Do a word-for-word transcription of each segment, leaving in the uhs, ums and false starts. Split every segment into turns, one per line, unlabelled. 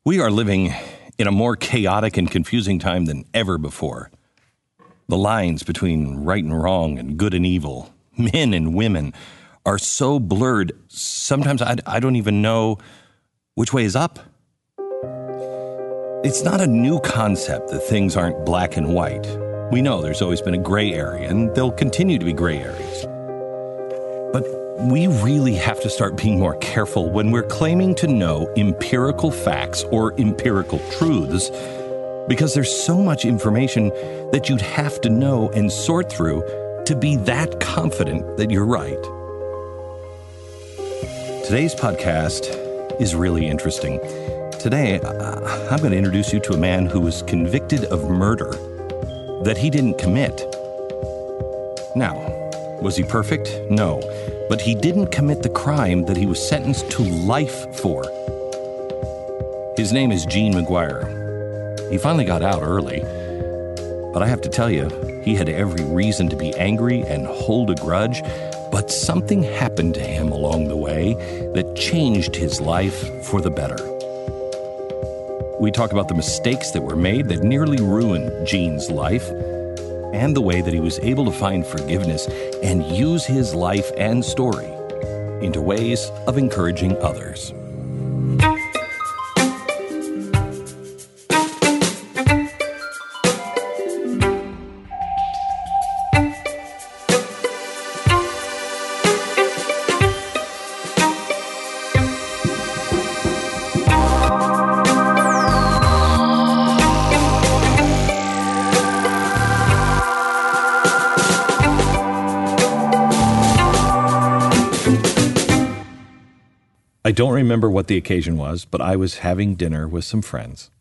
We are living in a more chaotic and confusing time than ever before. The lines between right and wrong and good and evil, men and women, are so blurred, sometimes I, I don't even know which way is up. It's not a new concept that things aren't black and white. We know there's always been a gray area, and there'll continue to be gray areas. But we really have to start being more careful when we're claiming to know empirical facts or empirical truths, because there's so much information that you'd have to know and sort through to be that confident that you're right. Today's podcast is really interesting. Today, I'm going to introduce you to a man who was convicted of murder that he didn't commit. Now, was he perfect? No. But he didn't commit the crime that he was sentenced to life for. His name is Gene McGuire. He finally got out early, but I have to tell you, he had every reason to be angry and hold a grudge, but something happened to him along the way that changed his life for the better. We talk about the mistakes that were made that nearly ruined Gene's life, and the way that he was able to find forgiveness and use his life and story into ways of encouraging others. I don't remember what the occasion was, but I was having dinner with some friends,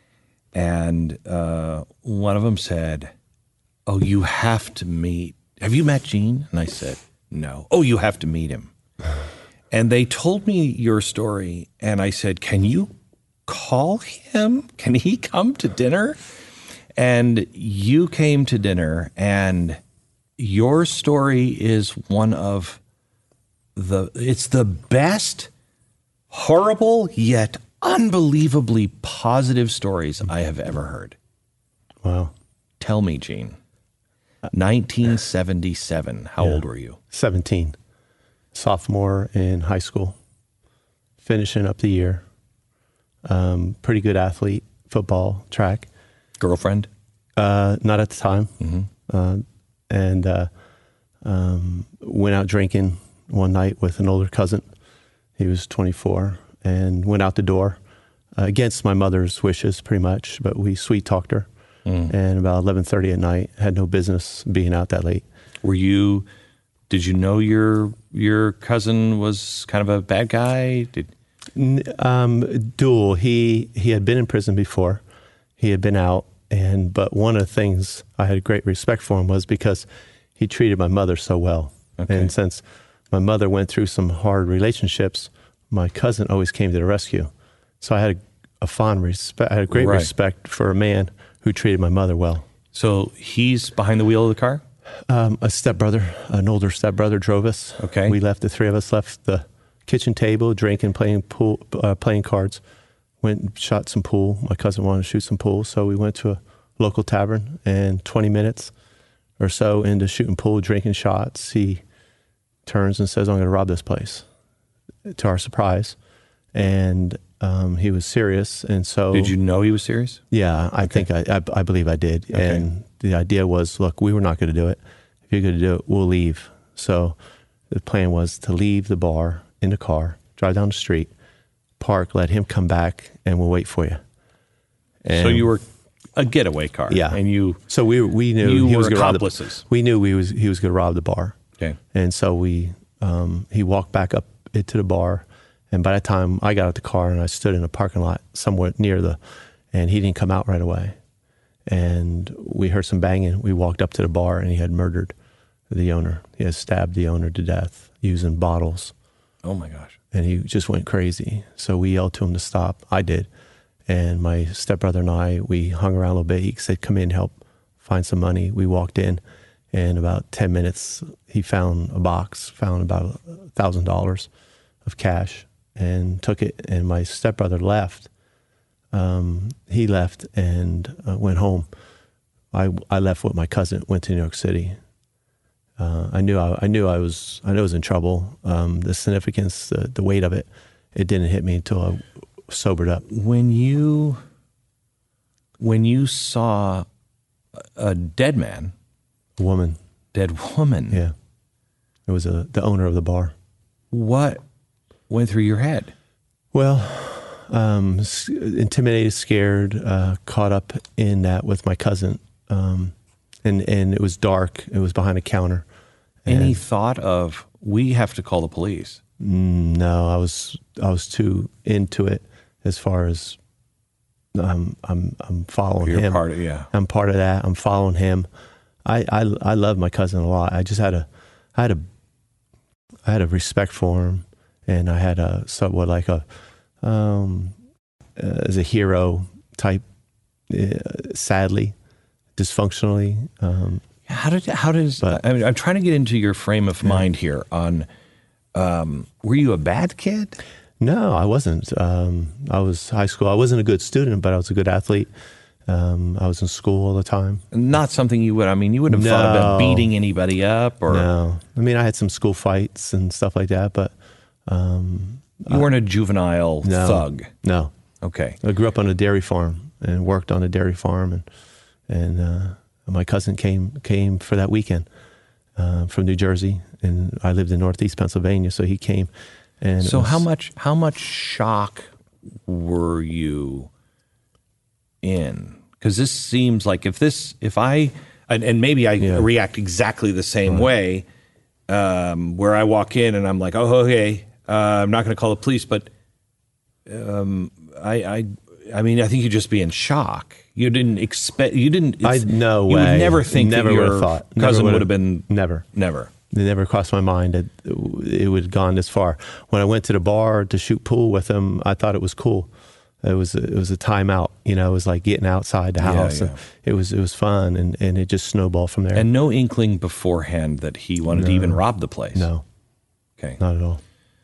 and uh, one of them said, "Oh, you have to meet, have you met Gene?" And I said, "No." "Oh, you have to meet him." And they told me your story, and I said, "Can you call him? Can he come to dinner?" And you came to dinner, and your story is one of the, it's the best horrible yet unbelievably positive stories I have ever heard.
Wow.
Tell me, Gene. nineteen seventy-seven. How
Yeah.
old were you?
seventeen. Sophomore in high school. Finishing up the year. Um, pretty good athlete, football, track.
Girlfriend?
Uh, not at the time.
Mm-hmm.
Uh, and uh, um, went out drinking one night with an older cousin. He was twenty-four, and went out the door uh, against my mother's wishes, pretty much. But we sweet talked her, mm. and about eleven thirty at night, had no business being out that late.
Were you? Did you know your your cousin was kind of a bad guy? Did
um, dual? He he had been in prison before. He had been out, and but one of the things I had great respect for him was because he treated my mother so well,
okay.
And since my mother went through some hard relationships, my cousin always came to the rescue. So I had a, a fond respect, I had a great
right.
respect for a man who treated my mother well.
So he's behind the wheel of the car?
Um, a stepbrother, an older stepbrother drove us.
Okay.
We left, the three of us left the kitchen table, drinking, playing pool, uh, playing cards. Went and shot some pool. My cousin wanted to shoot some pool, so we went to a local tavern, and twenty minutes or so into shooting pool, drinking shots, he turns and says, "I'm going to rob this place," to our surprise. And um, he was serious. And so...
Did you know he was serious?
Yeah, I okay. think, I, I I believe I did. Okay. And the idea was, look, we were not going to do it. If you're going to do it, we'll leave. So the plan was to leave the bar in the car, drive down the street, park, let him come back, and we'll wait for you. And
so you were a getaway car.
Yeah.
And you...
So we we knew
you
he was
were
going to rob
accomplices.
the, we knew he was, he was going to rob the bar.
Okay.
And so we, um, he walked back up to the bar, and by the time I got out the car and I stood in a parking lot somewhat near the, and he didn't come out right away. And we heard some banging. We walked up to the bar, and he had murdered the owner. He had stabbed the owner to death using bottles.
Oh my gosh.
And he just went crazy. So we yelled to him to stop. I did. And my stepbrother and I, we hung around a little bit. He said, "Come in, help find some money." We walked in. In about ten minutes, he found a box, found about one thousand dollars of cash, and took it. And my stepbrother left um, he left and uh, went home. I, I left with my cousin, went to New York City. Uh, I knew I, I knew I was I knew I was in trouble. Um, the significance, the, the weight of it, it didn't hit me until I sobered up.
When you when you saw a dead man,
A woman,
dead woman,
yeah, it was a, the owner of the bar.
what went through your head?
Well, um, s- intimidated, scared, uh, caught up in that with my cousin, um, and and it was dark. It was behind a counter.
Any
And-
thought of we have to call the police?
Mm, No, I was I was too into it as far as um, I'm I'm following
You're
him.
part of yeah.
I'm part of that. I'm following him. I, I I love my cousin a lot. I just had a I had a I had a respect for him, and I had a somewhat like a um, uh, as a hero type. Uh, sadly, dysfunctionally. Um,
How did how does
But-
I mean, I'm trying to get into your frame of mind here on um, were you a bad kid?
No, I wasn't. Um, I was high school. I wasn't a good student, but I was a good athlete. Um, I was in school all the time.
Not something you would I mean you wouldn't have thought about
No.
beating anybody up or
No, I mean I had some school fights and stuff like that, but um,
you weren't a juvenile
no,
thug.
no.
Okay.
I grew up on a dairy farm and worked on a dairy farm, and and uh, my cousin came came for that weekend uh, from New Jersey, and I lived in Northeast Pennsylvania, so he came. And it
So
was-
how much how much shock were you in? Because this seems like if this if I and, and maybe I
Yeah.
react exactly the same way, um, where I walk in and I'm like, oh okay, uh, I'm not going to call the police, but um, I, I I mean I think you'd just be in shock. You didn't expect you didn't.
I
it's-
no
you
way.
would never think
never
that
would
your
have thought. Never
cousin would
would've-
have been
never.
never.
It never crossed my mind that it would have gone this far. When I went to the bar to shoot pool with him, I thought it was cool. It was a, it was a timeout, you know. It was like getting outside the
Yeah,
house.
yeah.
And it was it was fun, and, and it just snowballed from there.
And no inkling beforehand that he wanted to even rob the place.
no,
Okay.
not at all.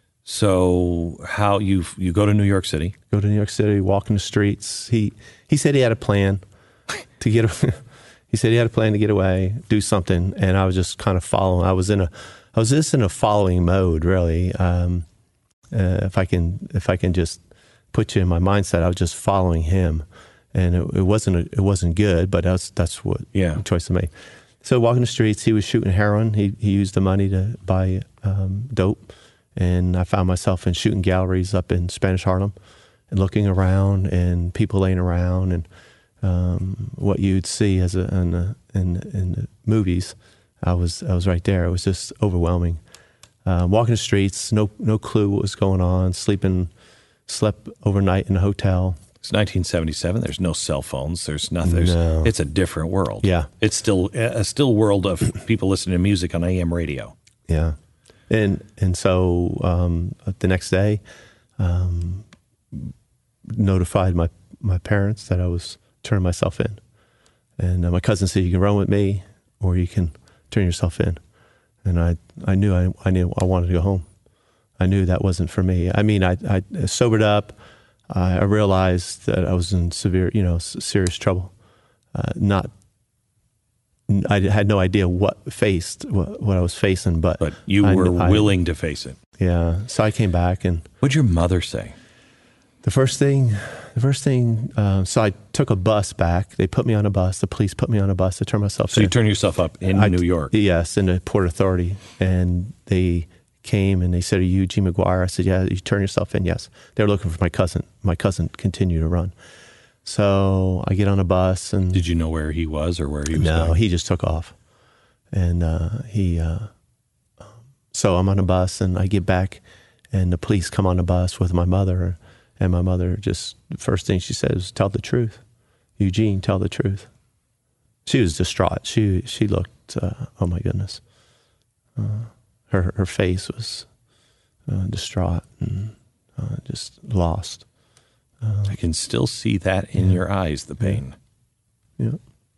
So how you you go to New York City?
Go to New York City, walk in the streets. He he said he had a plan to get. He said he had a plan to get away, do something, and I was just kind of following. I was in a, I was just in a following mode, really. Um, uh, if I can, if I can just put you in my mindset, I was just following him, and it, it wasn't, a, it wasn't good, but that's that's what
Yeah.
the choice I made. So walking the streets, he was shooting heroin. He he used the money to buy um, dope, and I found myself in shooting galleries up in Spanish Harlem, and looking around and people laying around and. Um, what you'd see as a, in, the, in in the movies, I was I was right there. It was just overwhelming. Uh, walking the streets, no no clue what was going on. Sleeping, slept overnight in a hotel.
It's nineteen seventy-seven. There's no cell phones. There's nothing. There's,
No.
It's a different world.
Yeah.
It's still a still world of people listening to music on A M radio.
Yeah, and and so um, the next day, um, notified my my parents that I was turning myself in, and uh, my cousin said, "You can run with me, or you can turn yourself in." And I I knew I I knew I wanted to go home. I knew that wasn't for me. I mean, I I sobered up. I, I realized that I was in severe, you know, s- serious trouble. Uh, not. I had no idea what faced what, what I was facing, but
But you
I
were
kn- I-
willing to face it.
yeah. So I came back, and
What'd your mother say?
the first thing, the first thing. Uh, so I took a bus back. They put me on a bus. The police put me on a bus to turn myself
So
in.
you turn yourself up in
I-
New York.
Yes, in the Port Authority, and they came and they said, "Are you G. McGuire?" I said, "Yeah." You turn yourself in. Yes. They were looking for my cousin. My cousin continued to run. So I get on a bus, and
Did you know where he was or where he was
no,
going?
he just took off, and uh, he. Uh, so I'm on a bus, and I get back, and the police come on the bus with my mother, and my mother just the first thing she said was, "Tell the truth, Eugene. Tell the truth." She was distraught. She she looked. Uh, oh my goodness. Uh, her her face was uh, distraught and uh, just lost.
I can still see that in your eyes, the pain.
Yeah.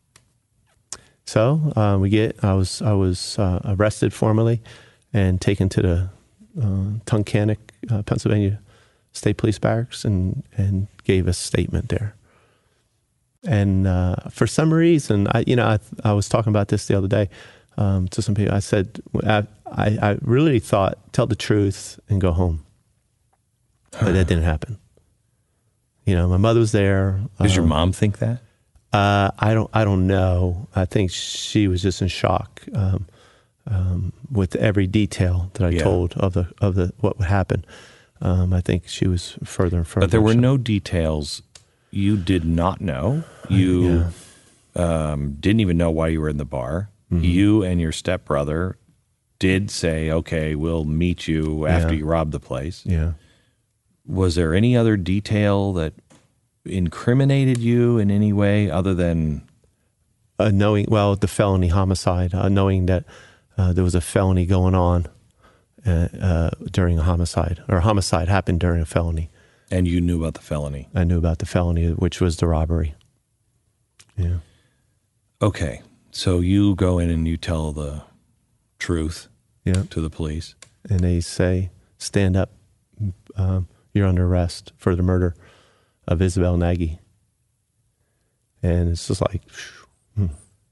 So uh, we get. I was I was uh, arrested formally and taken to the uh, Tunkhannock, uh, Pennsylvania State Police Barracks and, and gave a statement there. And uh, for some reason, I, you know, I, I was talking about this the other day um, to some people. I said, I, I, I really thought, tell the truth and go home. But that didn't happen. You know, my mother was there.
Does
um,
your mom think that?
Uh, I don't. I don't know. I think she was just in shock um, um, with every detail that I
Yeah.
told of the of the what would happen. Um, I think she was further and further.
But there were
in shock.
no details you did not know. You
Yeah.
um, didn't even know why you were in the bar.
Mm-hmm.
You and your stepbrother did say, "Okay, we'll meet you after
Yeah.
you rob the place."
Yeah.
Was there any other detail that incriminated you in any way other than
Uh, knowing well the felony homicide, uh, knowing that uh, there was a felony going on uh, uh, during a homicide, or a homicide happened during a felony.
and you knew about the felony?
I knew about the felony, which was the robbery. Yeah.
Okay, so you go in and you tell the truth
Yeah.
to the police.
And they say, stand up, um, you're under arrest for the murder of Isabel Nagy. And it's just like, hmm.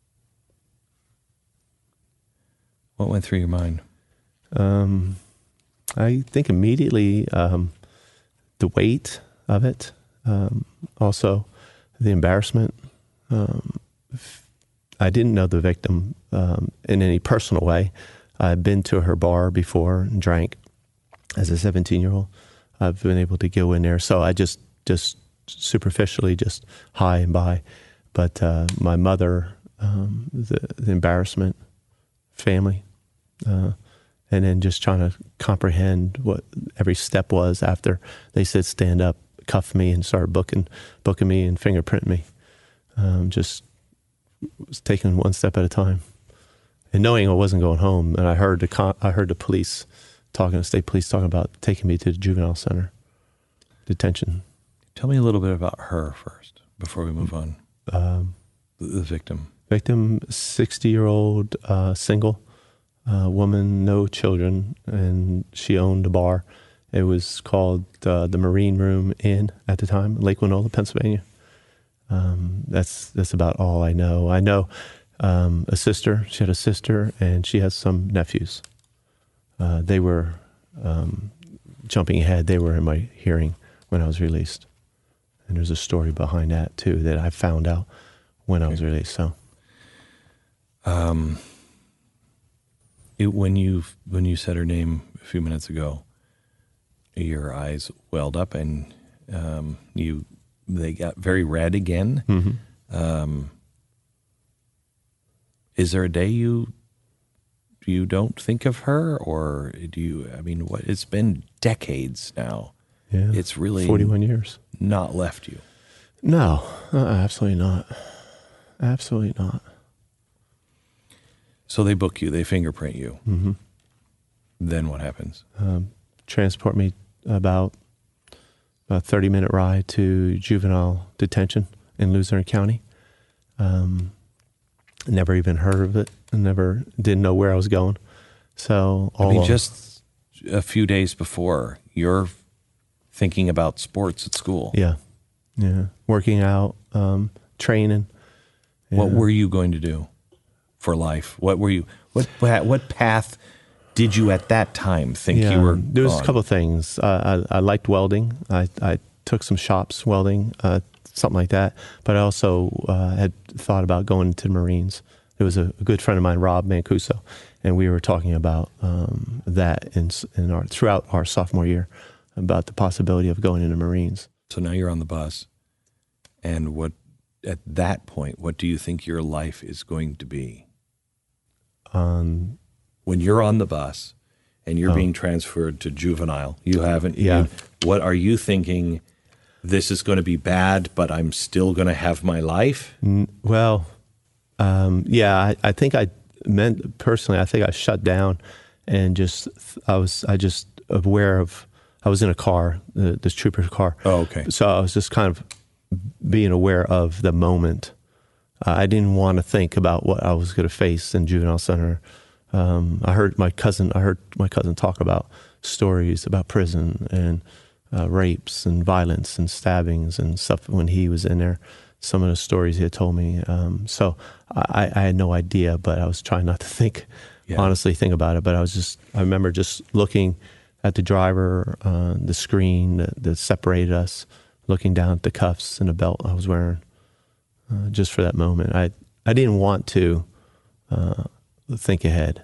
What went through your mind?
um, I think immediately um, the weight of it, um, also the embarrassment. Um, I didn't know the victim um, in any personal way. I've been to her bar before and drank as a seventeen-year-old. I've been able to go in there. So I just, just superficially, just hi and bye. But uh, my mother, um, the, the embarrassment, family, uh, and then just trying to comprehend what every step was after they said stand up, cuff me, and started booking, booking me and fingerprint me. Um, just was taking one step at a time, and knowing I wasn't going home. And I heard the con- I heard the police talking, the state police talking about taking me to the juvenile center detention.
Tell me a little bit about her first before we move on.
Um,
The, the victim.
victim, sixty-year-old uh, single uh, woman, no children, and she owned a bar. It was called uh, the Marine Room Inn at the time, Lake Winona, Pennsylvania. Um, that's that's about all I know. I know um, a sister. She had a sister, and she has some nephews. Uh, they were um, jumping ahead. They were in my hearing when I was released, and there's a story behind that too that I found out when I was released. So,
Um, it, when you when you said her name a few minutes ago, your eyes welled up, and um, you they got very red again.
mm-hmm.
Um, is there a day you you don't think of her, or do you? I mean, what? It's been decades now.
yeah,
It's really
forty-one years.
not left you.
No, uh, absolutely not. Absolutely not.
So they book you, they fingerprint you.
Mm-hmm.
Then what happens?
Um, transport me about a thirty-minute ride to juvenile detention in Luzerne County. Um, never even heard of it. Never didn't know where I was going. So all
I mean,
of-
just a few days before, you're thinking about sports at school.
yeah, yeah, working out, um, training.
What
Yeah.
were you going to do for life? What were you? What what path did you at that time think
Yeah,
you were?
there was
on?
a couple of things. Uh, I, I liked welding. I, I took some shops welding, uh, something like that. But I also uh, had thought about going into the Marines. There was a, a good friend of mine, Rob Mancuso, and we were talking about um, that in, in our throughout our sophomore year about the possibility of going into Marines.
So now you're on the bus, and what at that point, what do you think your life is going to be?
Um,
When you're on the bus and you're
Oh.
being transferred to juvenile, you haven't.
Yeah.
you- what are you thinking? This is going to be bad, but I'm still going to have my life.
N- Well, um, yeah, I, I think I meant personally. I think I shut down and just I was I just aware of. I was in a car, the, this trooper's car.
Oh, okay.
So I was just kind of being aware of the moment. Uh, I didn't want to think about what I was going to face in juvenile center. Um, I heard my cousin. I heard my cousin talk about stories about prison and uh, rapes and violence and stabbings and stuff when he was in there. Some of the stories he had told me. Um, so I, I had no idea, but I was trying not to think, yeah. honestly think about it. But I was just, I remember just looking at the driver, uh, the screen that, that separated us, looking down at the cuffs and the belt I was wearing, uh, just for that moment. I I didn't want to uh, think ahead.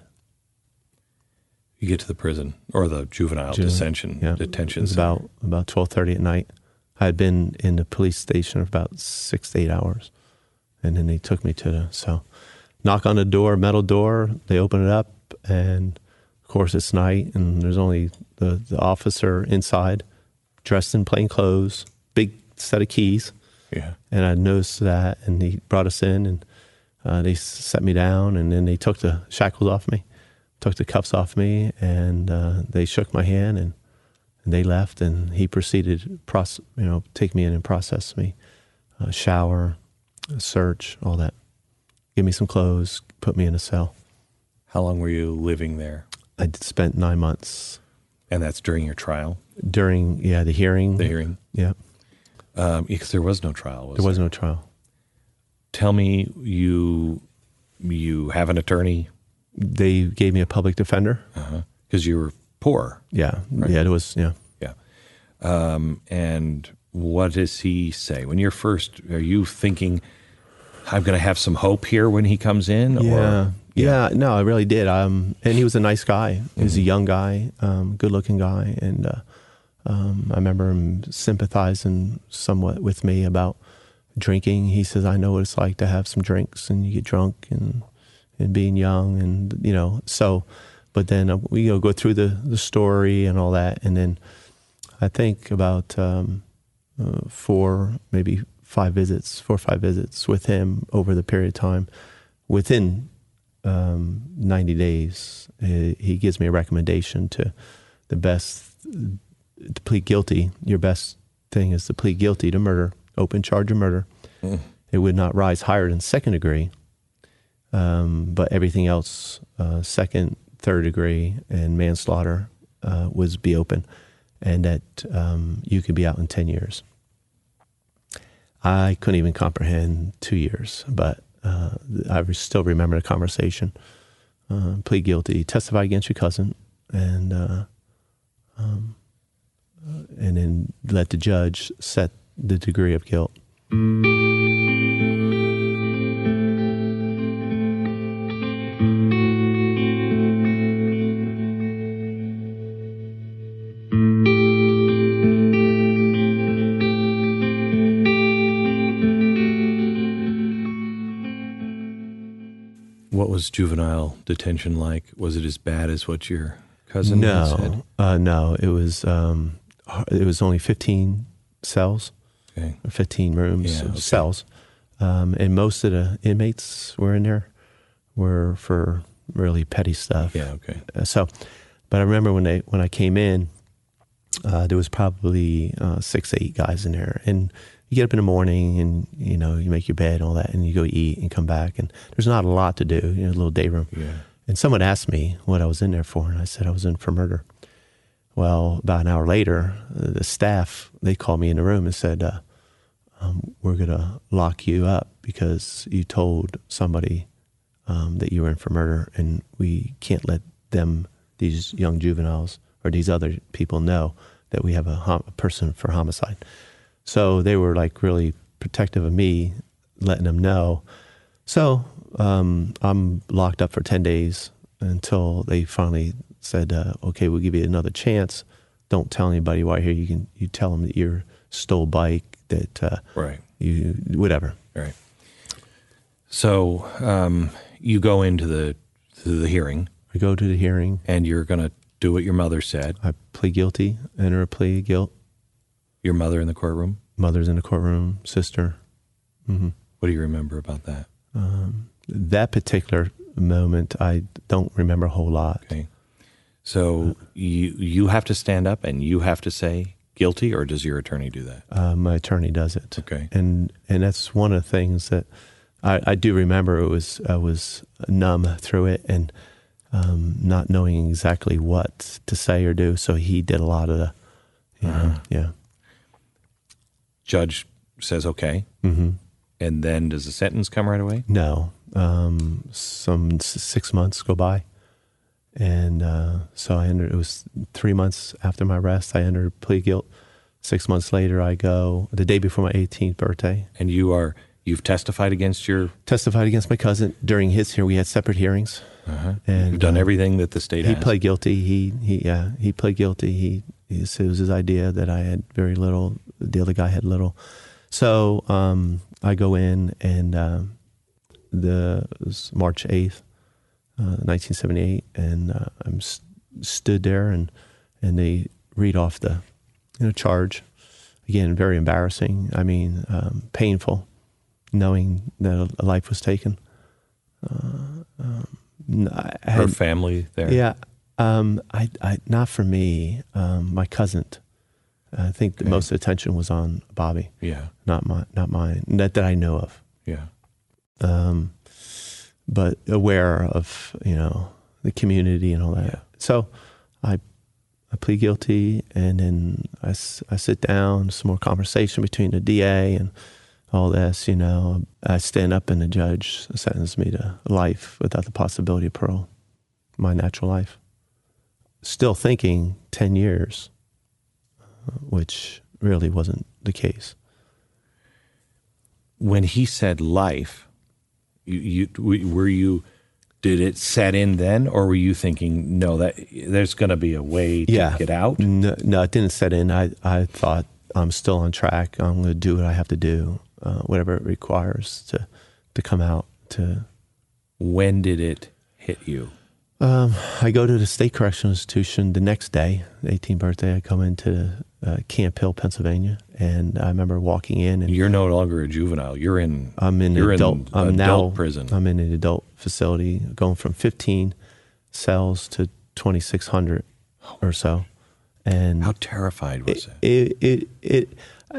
You get to the prison or the juvenile
Juvenile,
detention
yeah.
detention.
It was
center.
about about twelve thirty at night. I had been in the police station for about six to eight hours, and then they took me to the so knock on the door, metal door. They open it up, and of course it's night, and there's only the the officer inside, dressed in plain clothes, big set of keys.
Yeah,
and I noticed that, and he brought us in, and uh, they set me down, and then they took the shackles off me, took the cuffs off me, and uh, they shook my hand, and. And they left, and he proceeded to process, you know, take me in and process me, uh, shower, search, all that. Give me some clothes, put me in a cell.
How long were you living there?
I spent nine months.
And that's during your trial?
During, yeah, the hearing.
The hearing?
Yeah.
Um, because there was no trial, was
there? was
there?
no trial.
Tell me, you you have an attorney?
They gave me a public defender.
Uh-huh. Because you were poor.
Yeah,
right?
yeah, it was, yeah.
Yeah. Um, and what does he say? When you're first, are you thinking, I'm going to have some hope here when he comes in?
Yeah,
or,
yeah. yeah, no, I really did. Um, and he was a nice guy. He was mm-hmm. a young guy, um, good-looking guy. And uh, um, I remember him sympathizing somewhat with me about drinking. He says, I know what it's like to have some drinks and you get drunk and, and being young and, you know, so... But then uh, we you know, go through the, the story and all that. And then I think about um, uh, four, maybe five visits, four or five visits with him over the period of time. Within um, ninety days, uh, he gives me a recommendation to the best, to plead guilty. Your best thing is to plead guilty to murder, open charge of murder. Mm. It would not rise higher than second degree. Um, but everything else, uh, second, third degree and manslaughter uh, was be open, and that um, you could be out in ten years. I couldn't even comprehend two years, but uh, I still remember the conversation. Uh, plead guilty, testify against your cousin, and uh, um, uh, and then let the judge set the degree of guilt.
What was juvenile detention like? Was it as bad as what your cousin
no,
said?
Uh, no, it was um, it was only fifteen cells,
okay.
fifteen rooms,
yeah, okay.
cells, um, and most of the inmates were in there were for really petty stuff.
Yeah, okay.
Uh, so, but I remember when they when I came in, uh, there was probably uh, six, eight guys in there, and you get up in the morning and, you know, you make your bed and all that, and you go eat and come back, and there's not a lot to do, you know, a little day room.
Yeah.
And someone asked me what I was in there for, and I said I was in for murder. Well, about an hour later, the staff, they called me in the room and said, uh, um, we're going to lock you up because you told somebody um, that you were in for murder, and we can't let them, these young juveniles or these other people know that we have a, hom- a person for homicide. So they were like really protective of me, letting them know. So um, I'm locked up for ten days until they finally said, uh, okay, we'll give you another chance. Don't tell anybody why you're here. You can you tell them that you stole a bike, that uh,
right.
you, whatever.
Right. So um, you go into the, to the hearing.
I go to the hearing.
And you're going to do what your mother said.
I plead guilty, enter a plea of guilt.
Your mother in the courtroom?
Mother's in the courtroom, sister. Mm-hmm.
What do you remember about that?
Um, that particular moment, I don't remember a whole lot.
Okay. So uh, you you have to stand up and you have to say guilty, or does your attorney do that?
Uh, my attorney does it.
Okay.
And and that's one of the things that I, I do remember. It was I was numb through it and um, not knowing exactly what to say or do. So he did a lot of the You
Uh-huh.
know? Yeah.
Judge says okay.
Mm-hmm.
And then does the sentence come right away?
No. Um, some s- six months go by. And uh, so I entered, it was three months after my arrest, I entered plea guilt. Six months later, I go, the day before my eighteenth birthday.
And you are, you've testified against your...
Testified against my cousin. During his hearing, we had separate hearings.
Uh-huh.
And
You've done
uh,
everything that the state
He
has.
pled guilty. He, he, yeah, he pled guilty. He, he, it was his idea that I had very little, the other guy had little. So um, I go in, and um, the it was March eighth, uh, nineteen seventy-eight, and uh, I'm st- stood there, and and they read off the you know charge. Again, very embarrassing. I mean, um, painful, knowing that a life was taken. Uh, um, I had,
Her family there?
yeah, um, I, I not for me. Um, my cousin. I think the
Okay.
most attention was on Bobby.
Yeah.
Not my, not mine. That that I know of.
Yeah.
Um, but aware of you know the community and all that.
Yeah.
So, I I plead guilty, and then I, s- I sit down. Some more conversation between the D A and all this. You know, I stand up, and the judge sentenced me to life without the possibility of parole. My natural life. Still thinking ten years. Which really wasn't the case.
When he said life, you, you were you, did it set in then, or were you thinking, no, that there's going to be a way to
Yeah.
get out?
No, no, it didn't set in. I, I thought I'm still on track. I'm going to do what I have to do, uh, whatever it requires to to come out. To
When did it hit you?
um, I go to the state correctional institution the next day, the eighteenth birthday. I come into uh, Camp Hill, Pennsylvania, and I remember walking in, and
You're no longer a juvenile. You're in.
I'm in
you're
adult.
in
I'm
adult
now
prison.
I'm in an adult facility, going from fifteen cells to twenty-six hundred or so. And
How terrified was
it,
that?
it it it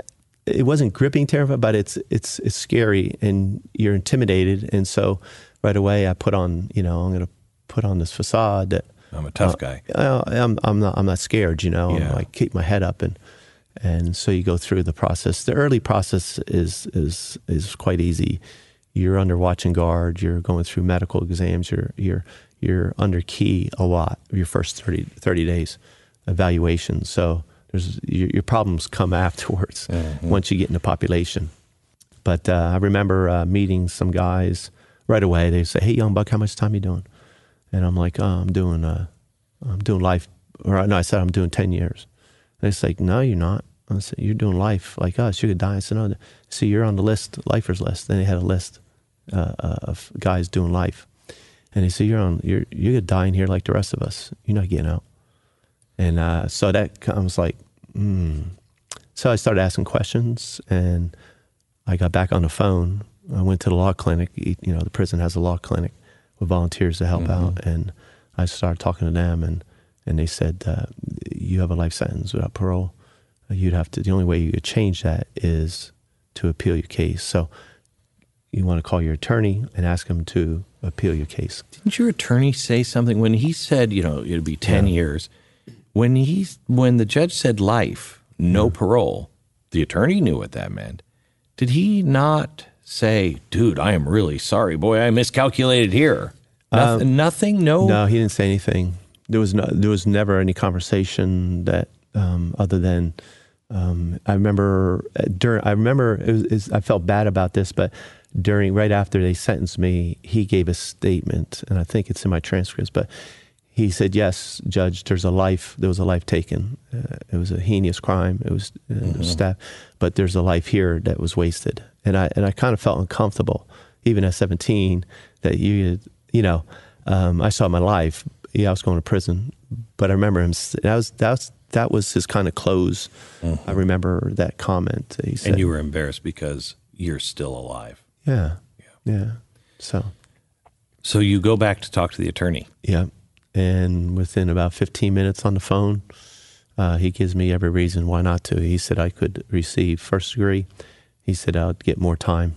it wasn't gripping terrified, but it's it's it's scary, and you're intimidated. And so right away, I put on you know I'm going to put on this facade that
I'm a tough
uh,
guy.
uh, I'm I'm not I'm not scared. You know,
Yeah.
I'm like keep my head up, and and so you go through the process. The early process is is is quite easy. You're under watch and guard. You're going through medical exams. You're you're you're under key a lot. Your first thirty, thirty days evaluation. So there's your, your problems come afterwards
Mm-hmm.
once you get in the population. But uh, I remember uh, meeting some guys right away. They say, "Hey, young buck, how much time you doing?" And I'm like, "Oh, I'm doing uh, I'm doing life." Or no, I said I'm doing ten years. And it's like, "No, you're not." I said, "You're doing life like us. You could die." I said, "No, see, you're on the list, lifers list." Then they had a list uh, of guys doing life, and they said, "You're on. You're you could die in here like the rest of us. You're not getting out." And uh, so that I was like, hmm. So I started asking questions, and I got back on the phone. I went to the law clinic. You know, the prison has a law clinic with volunteers to help
Mm-hmm.
out, and I started talking to them, and and they said, uh, "You have a life sentence without parole. You'd have to. The only way you could change that is to appeal your case. So you want to call your attorney and ask him to appeal your case."
Didn't your attorney say something when he said, you know, it'd be ten
Yeah.
years? When he, when the judge said life, no parole, the attorney knew what that meant. Did he not say, "Dude, I am really sorry, boy, I miscalculated here"? Nothing. nothing no.
No, he didn't say anything. There was no, there was never any conversation that um, other than um, I remember during. I remember it was, it was, I felt bad about this, but during right after they sentenced me, he gave a statement, and I think it's in my transcripts. But he said, "Yes, Judge, there's a life. There was a life taken. Uh, it was a heinous crime. It was uh,
Mm-hmm.
staff, but there's a life here that was wasted." And I and I kind of felt uncomfortable, even at seventeen, that you you know um, I saw my life. Yeah, I was going to prison, but I remember him. That was that was that was his kind of close.
Mm-hmm.
I remember that comment. That he said,
And you were embarrassed because you're still alive.
yeah, yeah. So
So you go back to talk to the attorney.
yeah, and within about fifteen minutes on the phone, uh, he gives me every reason why not to. He said I could receive first degree. He said I'd get more time.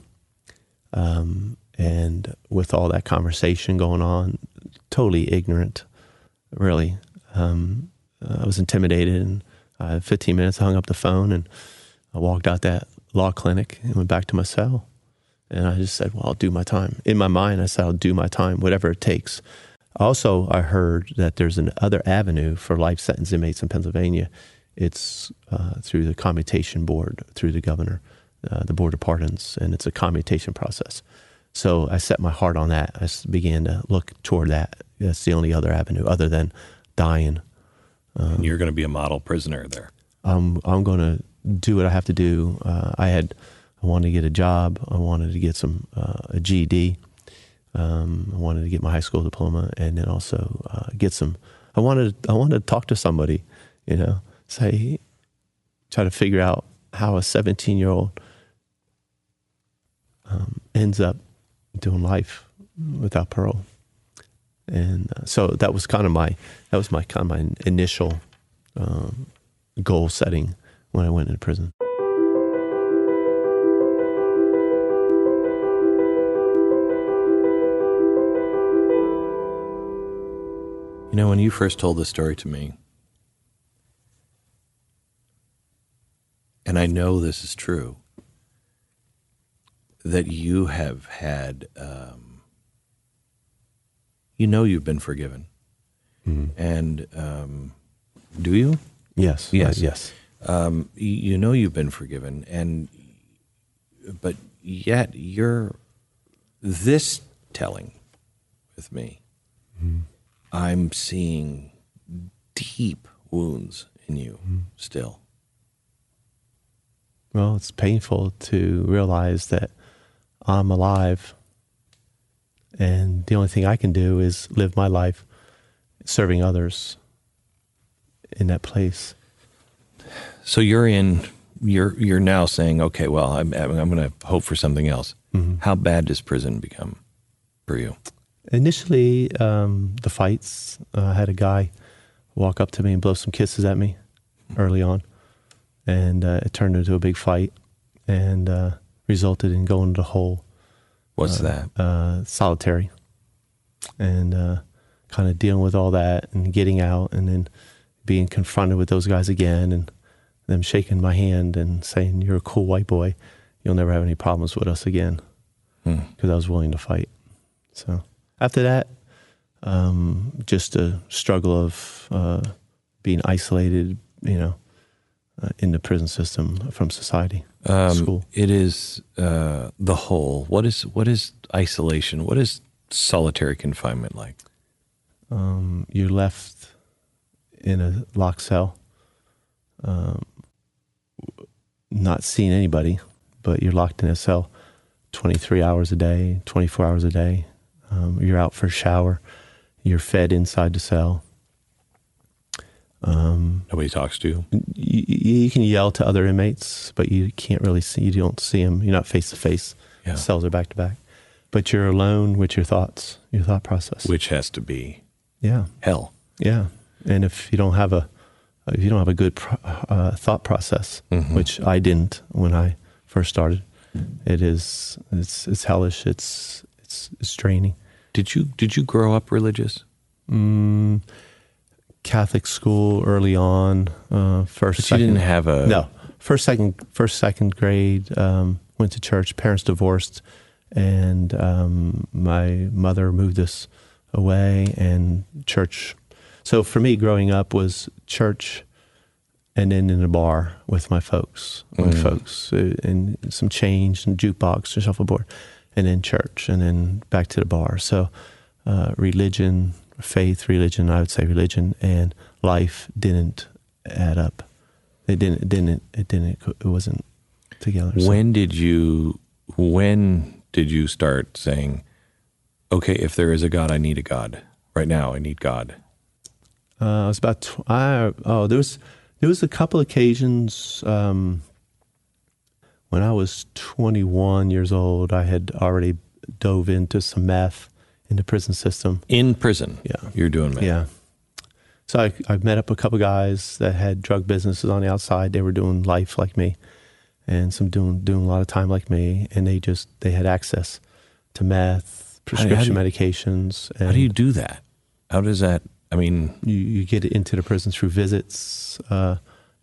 Um, and with all that conversation going on, totally ignorant, really. Um, I was intimidated, and Uh, fifteen minutes, I hung up the phone, and I walked out that law clinic and went back to my cell. And I just said, well, I'll do my time. In my mind, I said, I'll do my time, whatever it takes. Also, I heard that there's another avenue for life sentence inmates in Pennsylvania. It's uh, through the commutation board, through the governor, uh, the board of pardons, and it's a commutation process. So I set my heart on that. I began to look toward that. That's the only other avenue other than dying.
Um, and you're going to be a model prisoner there.
I'm, I'm going to do what I have to do. Uh, I had, I wanted to get a job. I wanted to get some, uh, a G E D. Um, I wanted to get my high school diploma, and then also uh, get some, I wanted, I wanted to talk to somebody, you know, say, try to figure out how a seventeen year old um, ends up doing life without parole. And uh, so that was kind of my, that was my kind of my initial um, goal setting when I went into prison.
You know, when you first told this story to me, and I know this is true, that you have had, um, you know you've been forgiven. Mm-hmm. And um, do you?
Yes.
Yes.
Uh, yes.
Um, you, you know you've been forgiven, and but yet you're this telling with me. Mm-hmm. I'm seeing deep wounds in you mm-hmm. still.
Well, it's painful to realize that I'm alive, and the only thing I can do is live my life serving others in that place.
So you're in, you're you're now saying, okay, well, I'm I'm going to hope for something else. Mm-hmm. How bad does prison become for you?
Initially, um, the fights. Uh, I had a guy walk up to me and blow some kisses at me early on, and uh, it turned into a big fight, and uh, resulted in going to the hole.
What's
uh,
that?
Uh, solitary, and uh, kind of dealing with all that and getting out, and then being confronted with those guys again, and them shaking my hand and saying, "You're a cool white boy. You'll never have any problems with us again," because hmm. I was willing to fight. So after that, um, just a struggle of uh, being isolated, you know, uh, in the prison system from society, um, school.
It is uh, the whole. What is what is isolation? What is solitary confinement like?
Um, you're left in a locked cell, um, not seeing anybody, but you're locked in a cell twenty-three hours a day, twenty-four hours a day. Um, you're out for a shower. You're fed inside the cell. Um,
Nobody talks to you?
you? You can yell to other inmates, but you can't really see. You don't see them. You're not face to face. Cells are back to back. But you're alone with your thoughts, your thought process.
Which has to be
yeah.
hell.
Yeah. And if you don't have a, if you don't have a good pro, uh, thought process, mm-hmm. which I didn't when I first started, it is, it's, it's hellish. It's, it's, it's draining.
Did you, did you grow up religious?
Mm, Catholic school early on, uh, first,
but
second.
You didn't have a...
No. First, second, first, second grade, um, went to church, parents divorced, and um, my mother moved us away, and church. So for me, growing up was church, and then in a bar with my folks, mm. with folks, uh, and some change, and jukebox, and shuffleboard, and then church, and then back to the bar. So uh, religion, faith, religion, I would say religion, and life didn't add up. It didn't. It didn't. It didn't. It wasn't together. So.
When did you? When did you start saying, "Okay, if there is a God, I need a God. Right now, I need God."
Uh, I was about. Tw- I, oh, there was there was a couple occasions um, when I was twenty-one years old. I had already dove into some meth in the prison system.
In prison,
yeah,
you're doing meth.
Yeah. So I, I met up a couple guys that had drug businesses on the outside. They were doing life like me, and some doing doing a lot of time like me. And they just they had access to meth, prescription how do, how do you, medications. And
how do you do that? How does that? I mean,
you, you get into the prisons through visits, uh,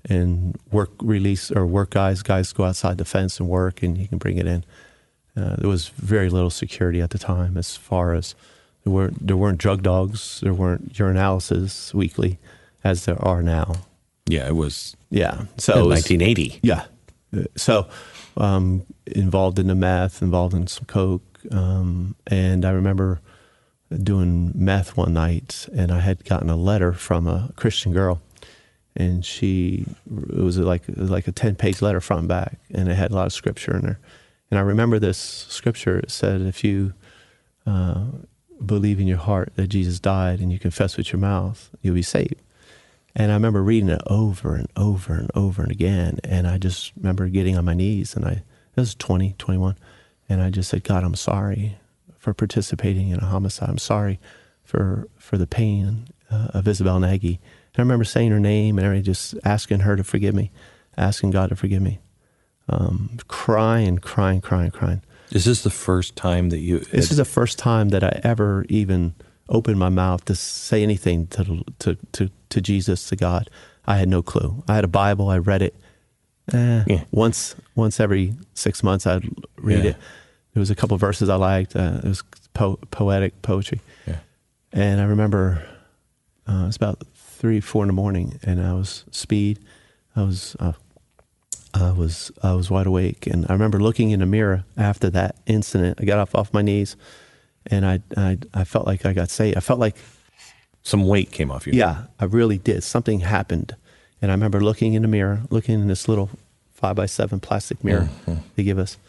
and work release or work guys. Guys go outside the fence and work, and you can bring it in. Uh, there was very little security at the time, as far as there weren't there weren't drug dogs, there weren't urinalysis weekly, as there are now.
Yeah, it was.
Yeah, so it was,
nineteen eighty.
Yeah, so um, involved in the meth, involved in some coke, um, and I remember doing meth one night, and I had gotten a letter from a Christian girl, and she it was like it was like a ten page letter front and back, and it had a lot of scripture in there. And I remember this scripture. It said, if you uh, believe in your heart that Jesus died and you confess with your mouth, you'll be saved. And I remember reading it over and over and over and again. And I just remember getting on my knees, and I, it was twenty, twenty-one. And I just said, God, I'm sorry for participating in a homicide. I'm sorry for for the pain uh, of Isabel Nagy. And I remember saying her name and I just asking her to forgive me, asking God to forgive me. Um, crying, crying, crying, crying.
Is this the first time that you...
This is the first time that I ever even opened my mouth to say anything to to to, to Jesus, to God. I had no clue. I had a Bible. I read it. Eh, yeah. Once once every six months, I'd read yeah. it. There was a couple of verses I liked. Uh, it was po- poetic poetry. Yeah. And I remember uh, it was about three, four in the morning, and I was speed. I was... Uh, I was I was wide awake, and I remember looking in the mirror after that incident. I got off off my knees, and I I, I felt like I got saved. I felt like
some weight came off you.
Yeah, I really did. Something happened, and I remember looking in the mirror, looking in this little five by seven plastic mirror mm-hmm. they give us,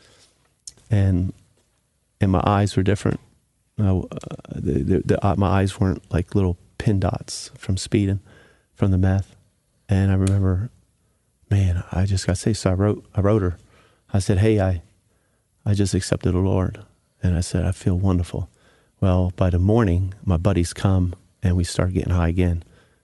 and and my eyes were different. Uh, the, the, the, uh, my eyes weren't like little pin dots from speeding, from the meth, and I remember. Man, I just got saved. So I wrote, I wrote her. I said, hey, I, I just accepted the Lord. And I said, I feel wonderful. Well, by the morning, my buddies come and we start getting high again.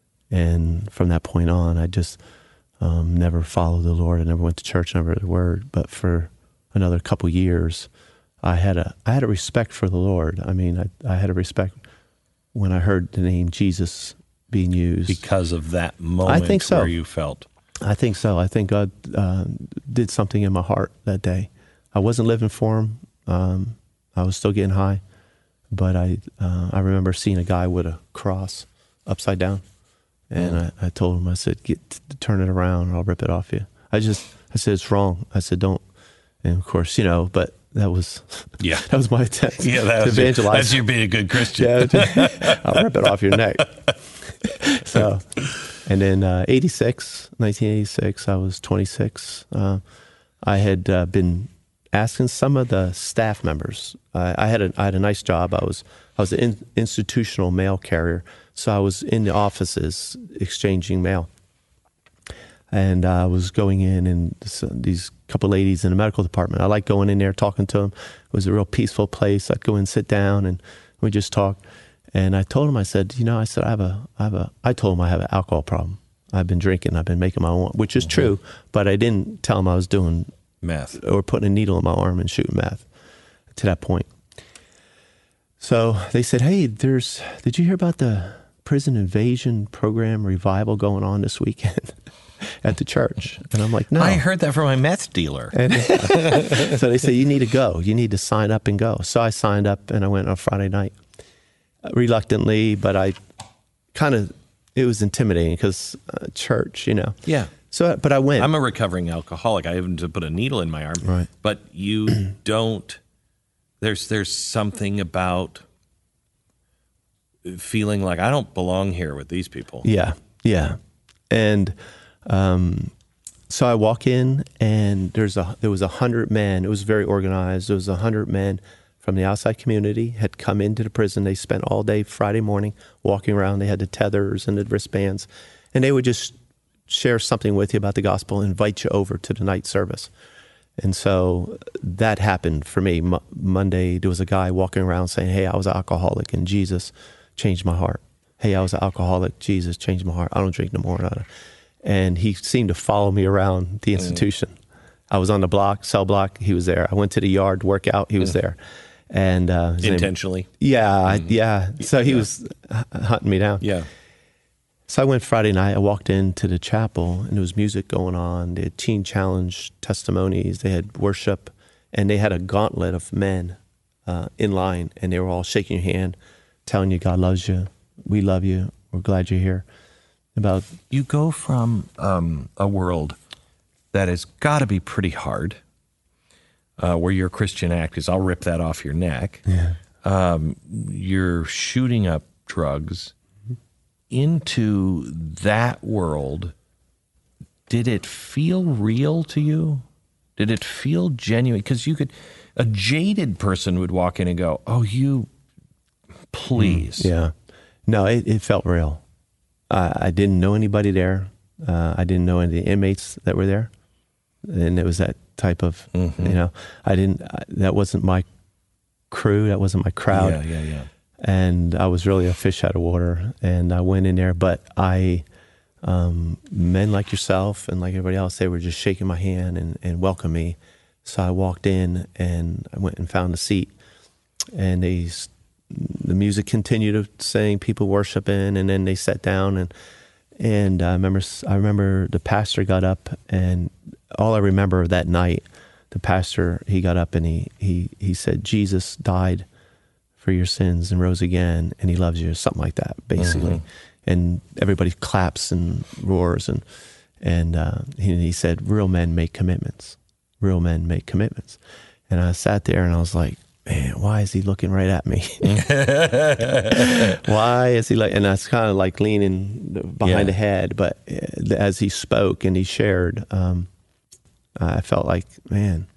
And from that point on, I just um, never followed the Lord. I never went to church, never read the word. But for another couple years, I had a, I had a respect for the Lord. I mean, I, I had a respect when I heard the name Jesus being used.
Because of that moment
I think so.
Where you felt.
I think so. I think God uh, did something in my heart that day. I wasn't living for Him. Um, I was still getting high, but I uh, I remember seeing a guy with a cross upside down, and mm. I, I told him, I said, "Get turn it around, or I'll rip it off you." I just I said it's wrong. I said don't, and of course you know, but that was
yeah
that was my attempt
yeah, that
to
was
evangelize.
Your, that's you being a good Christian.
Yeah, I'll rip it off your neck. So. And in uh, eighty-six, nineteen eighty-six, I was twenty-six. Uh, I had uh, been asking some of the staff members. Uh, I had a I had a nice job. I was I was an in, institutional mail carrier, so I was in the offices exchanging mail. And I was going in, and this, uh, these couple ladies in the medical department. I liked going in there, talking to them. It was a real peaceful place. I'd go in, sit down, and we just talk. And I told him, I said, you know, I said, I have a, I have a, I told him I have an alcohol problem. I've been drinking. I've been making my own, which is mm-hmm. true, but I didn't tell him I was doing
meth
or putting a needle in my arm and shooting meth to that point. So they said, hey, there's, did you hear about the prison invasion program revival going on this weekend at the church? And I'm like, no.
I heard that from my meth dealer.
And so they said, you need to go. You need to sign up and go. So I signed up and I went on Friday night. Reluctantly, but I kind of, it was intimidating because uh, church, you know.
Yeah.
So, but I went.
I'm a recovering alcoholic. I haven't to put a needle in my arm.
Right.
But you don't, there's, there's something about feeling like I don't belong here with these people.
Yeah. Yeah. And um, so I walk in and there's a, there was a hundred men. It was very organized. There was a hundred men from the outside community had come into the prison. They spent all day Friday morning walking around. They had the tethers and the wristbands, and they would just share something with you about the gospel, invite you over to the night service. And so that happened for me. Mo- Monday, there was a guy walking around saying, hey, I was an alcoholic and Jesus changed my heart. Hey, I was an alcoholic. Jesus changed my heart. I don't drink no more. And he seemed to follow me around the institution. Mm. I was on the block, cell block. He was there. I went to the yard to work out. He was mm. there. And uh,
intentionally,
name, yeah, mm-hmm. yeah. So he yeah. was hunting me down.
Yeah.
So I went Friday night. I walked into the chapel, and there was music going on. They had teen challenge testimonies. They had worship, and they had a gauntlet of men uh, in line, and they were all shaking your hand, telling you God loves you, we love you, we're glad you're here. About
you go from um, a world that has got to be pretty hard, uh, where your Christian act is, I'll rip that off your neck.
Yeah.
Um, you're shooting up drugs, mm-hmm. into that world. Did it feel real to you? Did it feel genuine? Because you could, a jaded person would walk in and go, oh, you, please.
Mm, yeah. No, it, it felt real. I, I didn't know anybody there. Uh, I didn't know any of the inmates that were there. And it was that type of, mm-hmm. you know, I didn't, I, that wasn't my crew. That wasn't my crowd.
Yeah, yeah, yeah.
And I was really a fish out of water. And I went in there, but I, um, men like yourself and like everybody else, they were just shaking my hand and, and welcome me. So I walked in and I went and found a seat, and they, the music continued to sing, people worshiping, and then they sat down, and and I remember I remember the pastor got up, and all I remember of that night, the pastor, he got up and he he he said, Jesus died for your sins and rose again, and he loves you, something like that, basically. Mm-hmm. And everybody claps and roars, and and uh, he, he said, real men make commitments. Real men make commitments. And I sat there and I was like, man, why is he looking right at me? Why is he like, and I was kind of like leaning behind yeah. the head, but as he spoke and he shared, um, I felt like, man,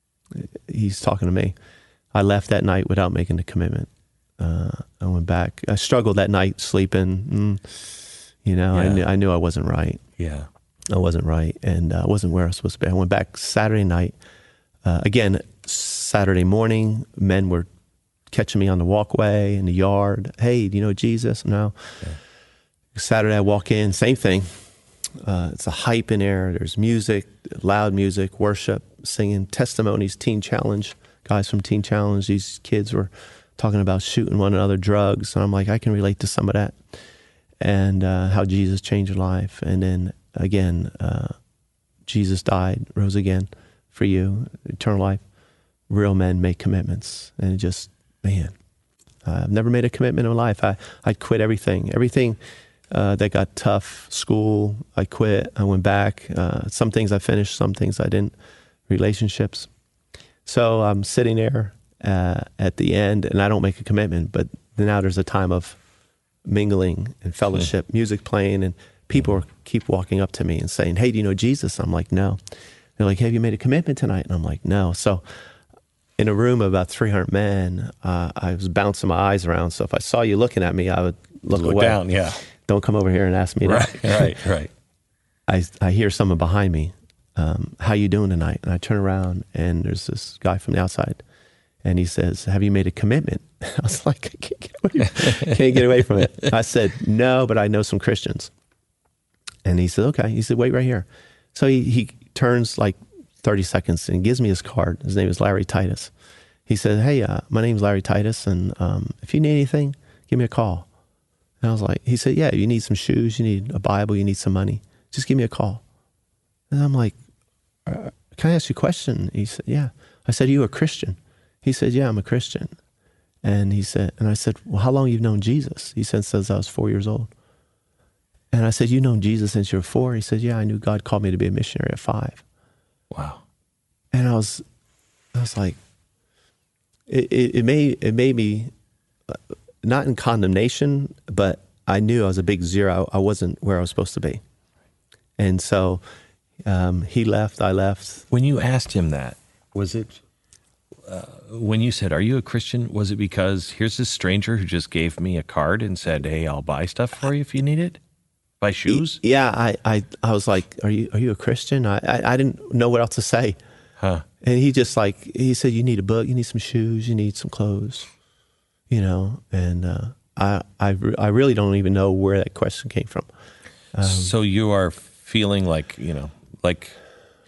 he's talking to me. I left that night without making the commitment. Uh, I went back. I struggled that night sleeping. Mm, you know, yeah. I, knew, I knew I wasn't right.
Yeah.
I wasn't right, and I uh, wasn't where I was supposed to be. I went back Saturday night. Uh, again, Saturday morning, men were catching me on the walkway, in the yard. Hey, do you know Jesus? No. Yeah. Saturday, I walk in, same thing. Uh, it's a hype in there. There's music, loud music, worship, singing, testimonies, Teen Challenge. Guys from Teen Challenge, these kids were talking about shooting one another, drugs. And I'm like, I can relate to some of that. And uh, how Jesus changed your life. And then again, uh, Jesus died, rose again for you, eternal life. Real men make commitments. And it just, man, uh, I've never made a commitment in my life. I, I quit everything. Everything uh, that got tough, school, I quit. I went back. Uh, some things I finished, some things I didn't. Relationships. So I'm sitting there uh, at the end, and I don't make a commitment, but now there's a time of mingling and fellowship, mm-hmm. music playing, and people are, keep walking up to me and saying, hey, do you know Jesus? I'm like, no. They're like, have you made a commitment tonight? And I'm like, no. So in a room of about three hundred men, uh, I was bouncing my eyes around. So if I saw you looking at me, I would look, look away.
down, yeah.
Don't come over here and ask me
right,
that.
Right, right,
I, I hear someone behind me. Um, how you doing tonight? And I turn around, and there's this guy from the outside, and he says, have you made a commitment? I was like, I can't get away, can't get away from it. I said, no, but I know some Christians. And he said, okay. He said, wait right here. So he, he turns like thirty seconds and gives me his card. His name is Larry Titus. He said, hey, uh, my name's Larry Titus, and um, if you need anything, give me a call. And I was like, he said, yeah, you need some shoes, you need a Bible, you need some money. Just give me a call. And I'm like, uh, can I ask you a question? He said, yeah. I said, are you a Christian? He said, yeah, I'm a Christian. And he said, and I said, well, how long you've known Jesus? He said, since I was four years old. And I said, you known Jesus since you were four? He said, yeah, I knew God called me to be a missionary at five.
Wow.
And I was, I was like, it, it, it made, it made me, not in condemnation, but I knew I was a big zero. I wasn't where I was supposed to be. And so um, he left, I left.
When you asked him that, was it, uh, when you said, are you a Christian, was it because here's this stranger who just gave me a card and said, hey, I'll buy stuff for you if you need it? Buy shoes?
Yeah, I, I, I was like, are you are you a Christian? I, I, I didn't know what else to say.
Huh.
And he just like, he said, you need a book, you need some shoes, you need some clothes, you know? And uh, I, I, I really don't even know where that question came from.
Um, so you are feeling like, you know, like,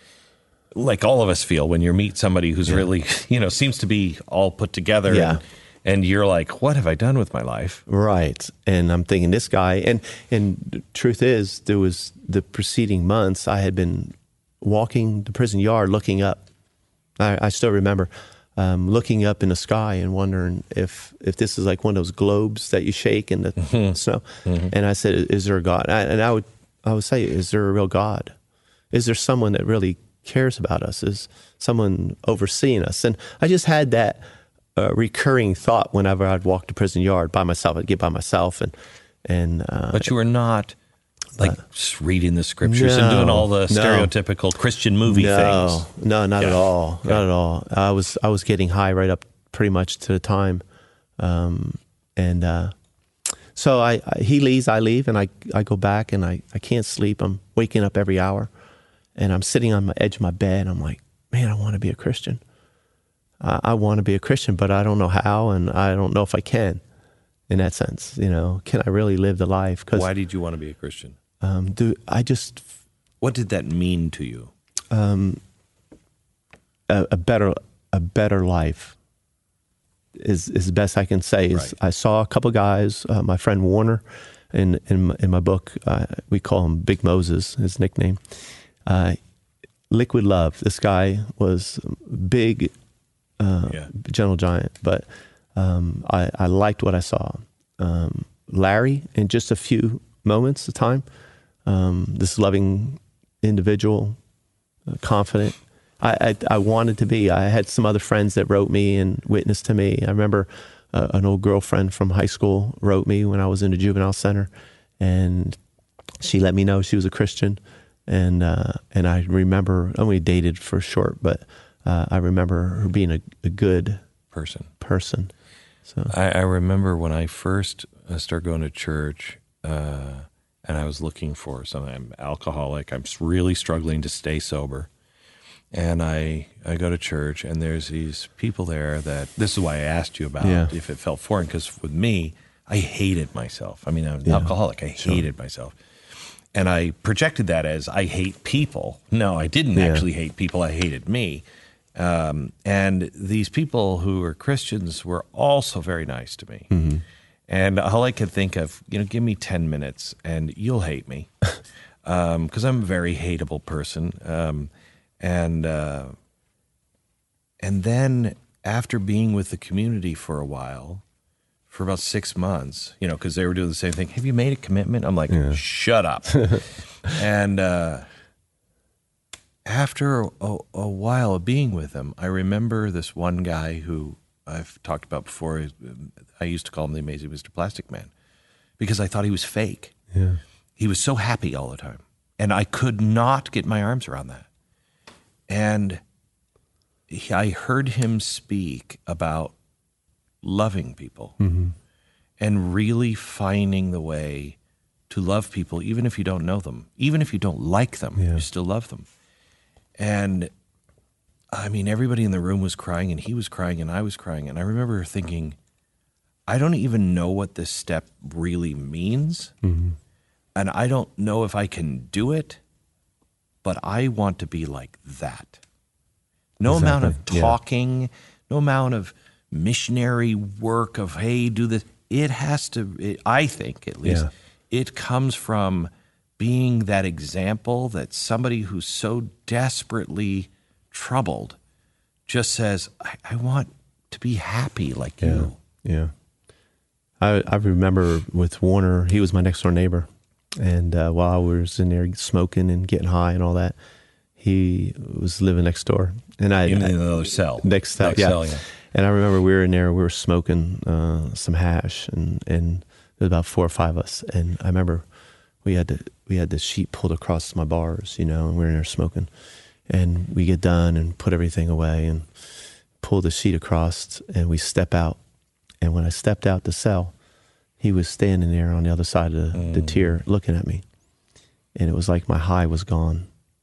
like all of us feel when you meet somebody who's yeah. really, you know, seems to be all put together.
Yeah.
And, And you're like, what have I done with my life?
Right. And I'm thinking this guy, and, and the truth is, there was the preceding months, I had been walking the prison yard looking up. I, I still remember um, looking up in the sky and wondering if, if this is like one of those globes that you shake in the mm-hmm. snow. Mm-hmm. And I said, is there a God? And I, and I would, I would say, is there a real God? Is there someone that really cares about us? Is someone overseeing us? And I just had that uh, recurring thought whenever I'd walk the prison yard by myself. I'd get by myself, and and. Uh,
but you were not like uh, reading the scriptures no, and doing all the stereotypical no, Christian movie
no,
things.
No, not
yeah.
at all.
Yeah.
Not at all. I was I was getting high right up pretty much to the time, um, and uh, so I, I he leaves, I leave, and I I go back, and I I can't sleep. I'm waking up every hour. And I'm sitting on the edge of my bed. And I'm like, man, I want to be a Christian. I, I want to be a Christian, but I don't know how, and I don't know if I can. In that sense, you know, can I really live the life? 'Cause,
why did you want to be a Christian?
Um, do I just?
What did that mean to you?
Um, a, a better, a better life is is the best I can say. Is
Right.
I saw a couple guys. Uh, my friend Warner, in in my, in my book, uh, we call him Big Moses, his nickname. Uh, Liquid Love. This guy was big, uh,
yeah.
gentle giant, but um, I, I liked what I saw. Um, Larry, in just a few moments of time, um, this loving individual, uh, confident. I, I I wanted to be. I had some other friends that wrote me and witnessed to me. I remember uh, an old girlfriend from high school wrote me when I was in the juvenile center, and she let me know she was a Christian. And uh, and I remember, I only dated for short, but uh, I remember her being a, a good
person.
Person. So
I, I remember when I first started going to church, uh, and I was looking for something. I'm alcoholic. I'm really struggling to stay sober, and I I go to church, and there's these people there that. This is why I asked you about
yeah.
if it felt foreign, because with me, I hated myself. I mean, I'm an
yeah.
alcoholic. I
sure.
hated myself. And I projected that as I hate people. No, I didn't
yeah.
actually hate people. I hated me. Um, and these people who were Christians were also very nice to me.
Mm-hmm.
And all I could think of, you know, give me ten minutes and you'll hate me. Because um, I'm a very hateable person. Um, and uh, and then after being with the community for a while, for about six months, you know, because they were doing the same thing. Have you made a commitment? I'm like, yeah. shut up. and uh, after a, a while of being with them, I remember this one guy who I've talked about before. I used to call him the Amazing Mister Plastic Man because I thought he was fake.
Yeah.
He was so happy all the time. And I could not get my arms around that. And he, I heard him speak about loving people
mm-hmm.
and really finding the way to love people, even if you don't know them, even if you don't like them,
yeah.
you still love them. And I mean, everybody in the room was crying, and he was crying, and I was crying. And I remember thinking, I don't even know what this step really means.
Mm-hmm.
And I don't know if I can do it, but I want to be like that. No
exactly.
amount of talking, yeah. no amount of missionary work of, hey, do this. It has to, it, I think at least,
yeah.
it comes from being that example that somebody who's so desperately troubled just says, I, I want to be happy like
yeah.
you.
Yeah. I, I remember with Warner, he was my next door neighbor. And uh, while I was in there smoking and getting high and all that, he was living next door. And I
in
I,
another cell.
Next cell,
next
yeah.
cell, yeah.
And I remember we were in there, we were smoking uh, some hash, and, and there was about four or five of us. And I remember we had the we had the sheet pulled across my bars, you know, and we were in there smoking. And we get done and put everything away and pull the sheet across, and we step out. And when I stepped out the cell, he was standing there on the other side of the, mm. the tier looking at me. And it was like my high was gone.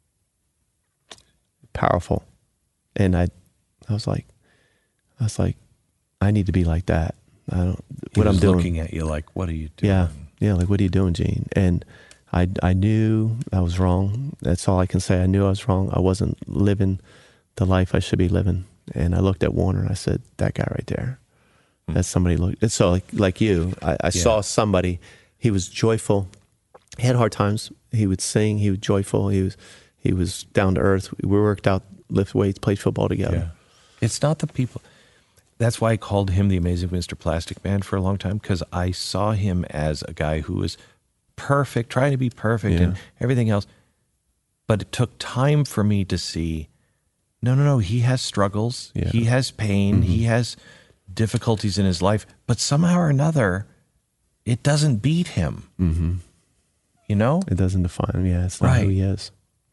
Powerful. And I I was like, I was like, I need to be like that. I don't,
he
what
was
I'm doing.
looking at you like, what are you doing?
Yeah. Yeah. Like, what are you doing, Gene? And I, I knew I was wrong. That's all I can say. I knew I was wrong. I wasn't living the life I should be living. And I looked at Warner and I said, that guy right there, that somebody looked. And so, like, like you, I, I yeah. saw somebody. He was joyful. He had hard times. He would sing. He was joyful. He was he was down to earth. We worked out, lift weights, played football together.
Yeah. It's not the people. That's why I called him the Amazing Mister Plastic Man for a long time, because I saw him as a guy who was perfect, trying to be perfect yeah. and everything else. But it took time for me to see, no, no, no, he has struggles. Yeah. He has pain. Mm-hmm. He has difficulties in his life. But somehow or another, it doesn't beat him.
Mm-hmm.
You know?
It doesn't define him. Yeah, it's not
right.
who he is.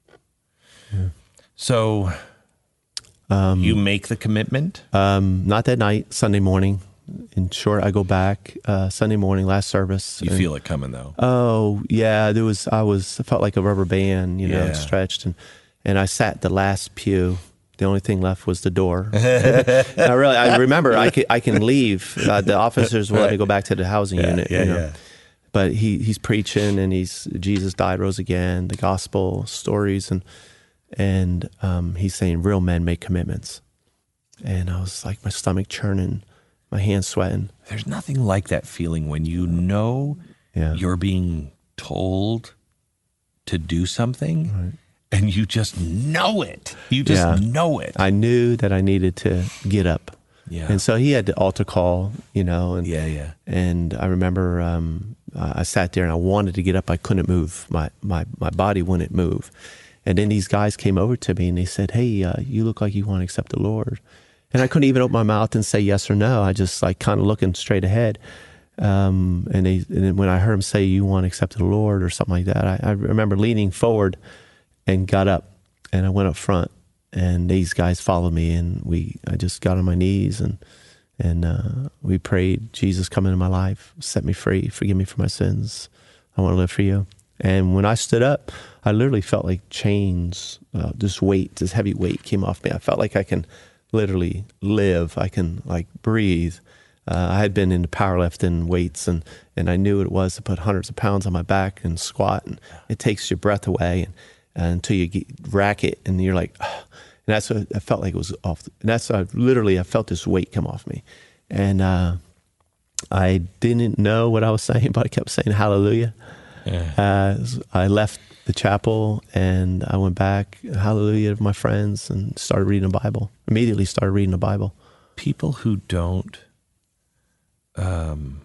Yeah.
So um, you make the commitment?
Um, not that night, Sunday morning. In short, I go back uh, Sunday morning, last service.
You
and,
feel it coming though.
Oh yeah, there was. I was. I felt like a rubber band, you know,
yeah.
stretched, and and I sat the last pew. The only thing left was the door. I really, I remember, I can, I can leave. Uh, the officers will right. let me go back to the housing
yeah,
unit.
Yeah,
you know?
yeah.
But he he's preaching, and he's Jesus died, rose again, the gospel stories, and and um, he's saying real men make commitments. And I was like, my stomach churning, my hands sweating.
There's nothing like that feeling when you know
yeah.
you're being told to do something,
right.
and you just know it. You just
yeah.
know it.
I knew that I needed to get up.
Yeah.
And so he had the altar call, you know. And,
yeah, yeah.
And I remember um, I sat there and I wanted to get up. I couldn't move. My my my body wouldn't move. And then these guys came over to me and they said, "Hey, uh, you look like you want to accept the Lord." And I couldn't even open my mouth and say yes or no. I just like kind of looking straight ahead. Um, and, they, and then when I heard him say, "You want to accept the Lord," or something like that, I, I remember leaning forward and got up, and I went up front, and these guys followed me, and we I just got on my knees and and uh, we prayed, "Jesus, come into my life, set me free, forgive me for my sins. I want to live for you." And when I stood up, I literally felt like chains, uh, this weight, this heavy weight came off me. I felt like I can literally live. I can like breathe. Uh, I had been into powerlifting weights, and, and I knew what it was to put hundreds of pounds on my back and squat, and it takes your breath away and, and until you get, rack it, and you're like, oh. And that's what I felt like it was off. And that's I literally I felt this weight come off me, and uh, I didn't know what I was saying, but I kept saying hallelujah.
Yeah.
Uh, I left the chapel and I went back, hallelujah, to my friends, and started reading the Bible. Immediately started reading the Bible.
People who don't, um,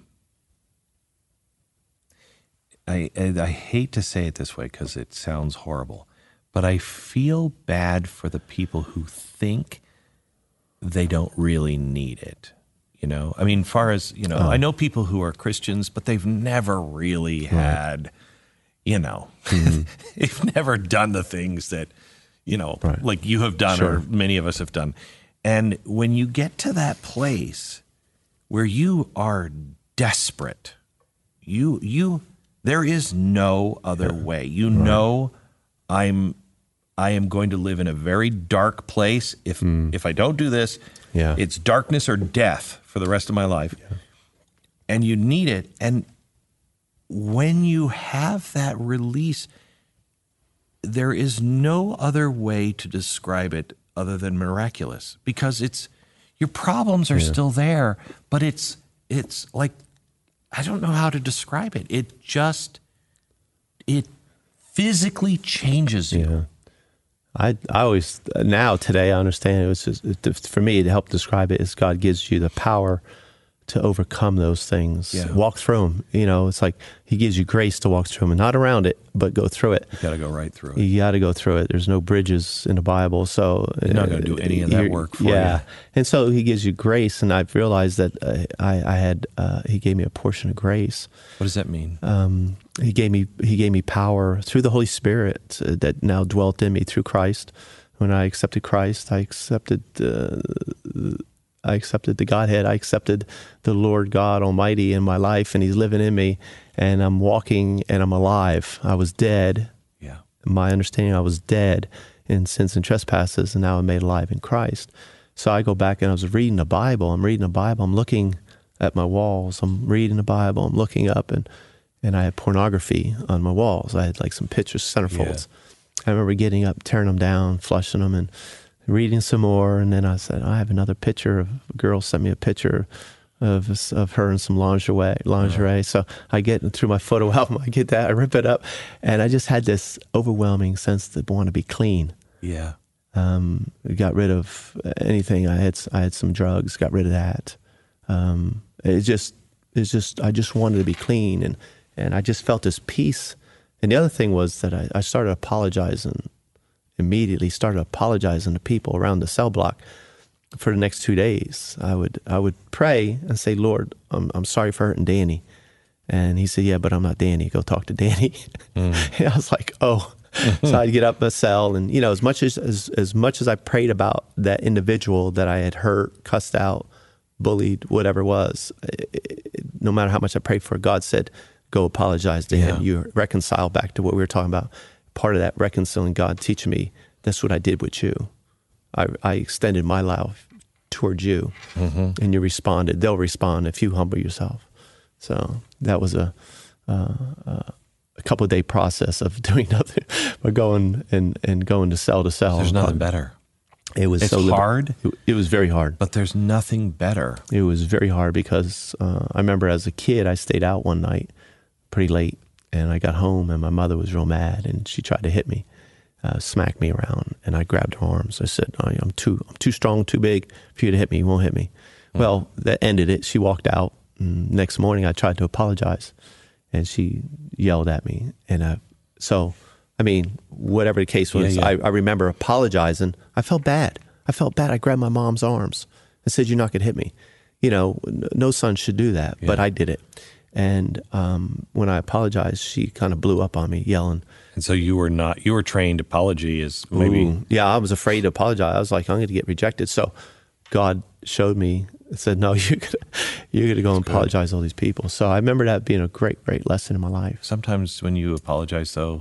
I, I, I hate to say it this way because it sounds horrible, but I feel bad for the people who think they don't really need it. You know, I mean, far as, you know, oh. I know people who are Christians, but they've never really had, right. you know, mm-hmm. they've never done the things that, you know, right. like you have done sure. or many of us have done. And when you get to that place where you are desperate, you, you, there is no other yeah. way. You right. know, I'm, I am going to live in a very dark place. If, mm. if I don't do this, yeah. it's darkness or death for the rest of my life. Yeah. And you need it. And when you have that release, there is no other way to describe it other than miraculous, because it's, your problems are yeah. still there, but it's, it's like, I don't know how to describe it. It just, it physically changes you.
Yeah. I, I always, now today I understand it was just, for me to help describe it is God gives you the power to overcome those things,
yeah.
walk through them. You know, it's like he gives you grace to walk through them, and not around it, but go through it.
You got to go right through it.
You got to go through it. There's no bridges in the Bible. So
you're not going to do any of that work for
yeah.
you.
And so he gives you grace, and I've realized that uh, I, I had, uh, he gave me a portion of grace.
What does that mean?
Um, he gave me, he gave me power through the Holy Spirit uh, that now dwelt in me through Christ. When I accepted Christ, I accepted, uh, I accepted the Godhead. I accepted the Lord God Almighty in my life, and he's living in me, and I'm walking and I'm alive. I was dead.
Yeah.
My understanding, I was dead in sins and trespasses, and now I'm made alive in Christ. So I go back and I was reading the Bible. I'm reading the Bible. I'm looking at my walls. I'm reading the Bible. I'm looking up, and, and I had pornography on my walls. I had like some pictures, centerfolds. Yeah. I remember getting up, tearing them down, flushing them, and reading some more. And then I said, I have another picture of a girl sent me a picture of of her in some lingerie. Lingerie. So I get through my photo album. I get that. I rip it up, and I just had this overwhelming sense to want to be clean.
Yeah.
Um, got rid of anything. I had I had some drugs. Got rid of that. Um, it just it's just I just wanted to be clean, and and I just felt this peace. And the other thing was that I, I started apologizing immediately. Started apologizing to people around the cell block. For the next two days, I would I would pray and say, Lord, I'm I'm sorry for hurting Danny. And he said, yeah, but I'm not Danny. Go talk to Danny. Mm. And I was like, oh. So I'd get up in a cell, and you know, as much as, as as much as I prayed about that individual that I had hurt, cussed out, bullied, whatever it was, it, it, no matter how much I prayed for, God said, go apologize to
yeah.
him. You reconcile back to what we were talking about. Part of that reconciling, God teaching me, that's what I did with you. I, I extended my life towards you, mm-hmm. and you responded. They'll respond if you humble yourself. So that was a uh, uh, a couple of day process of doing nothing but going and, and going to cell to cell.
There's nothing better.
It was
it's
so
hard.
It, it was very hard.
But there's nothing better.
It was very hard because uh, I remember as a kid, I stayed out one night pretty late, and I got home, and my mother was real mad, and she tried to hit me. Uh, smacked me around, and I grabbed her arms. I said, oh, I'm too I'm too strong, too big for you to hit me. You won't hit me. Mm. Well, that ended it. She walked out. And next morning, I tried to apologize, and she yelled at me. And uh, so, I mean, whatever the case was, yeah, yeah. I, I remember apologizing. I felt bad. I felt bad. I grabbed my mom's arms and said, you're not going to hit me. You know, no son should do that, yeah. but I did it. And um, when I apologized, she kind of blew up on me, yelling.
And so you were not, you were trained apology is maybe.
Ooh, yeah, I was afraid to apologize. I was like, I'm going to get rejected. So God showed me, said, no, you're going you're going to go That's and good. apologize to all these people. So I remember that being a great, great lesson in my life.
Sometimes when you apologize, though,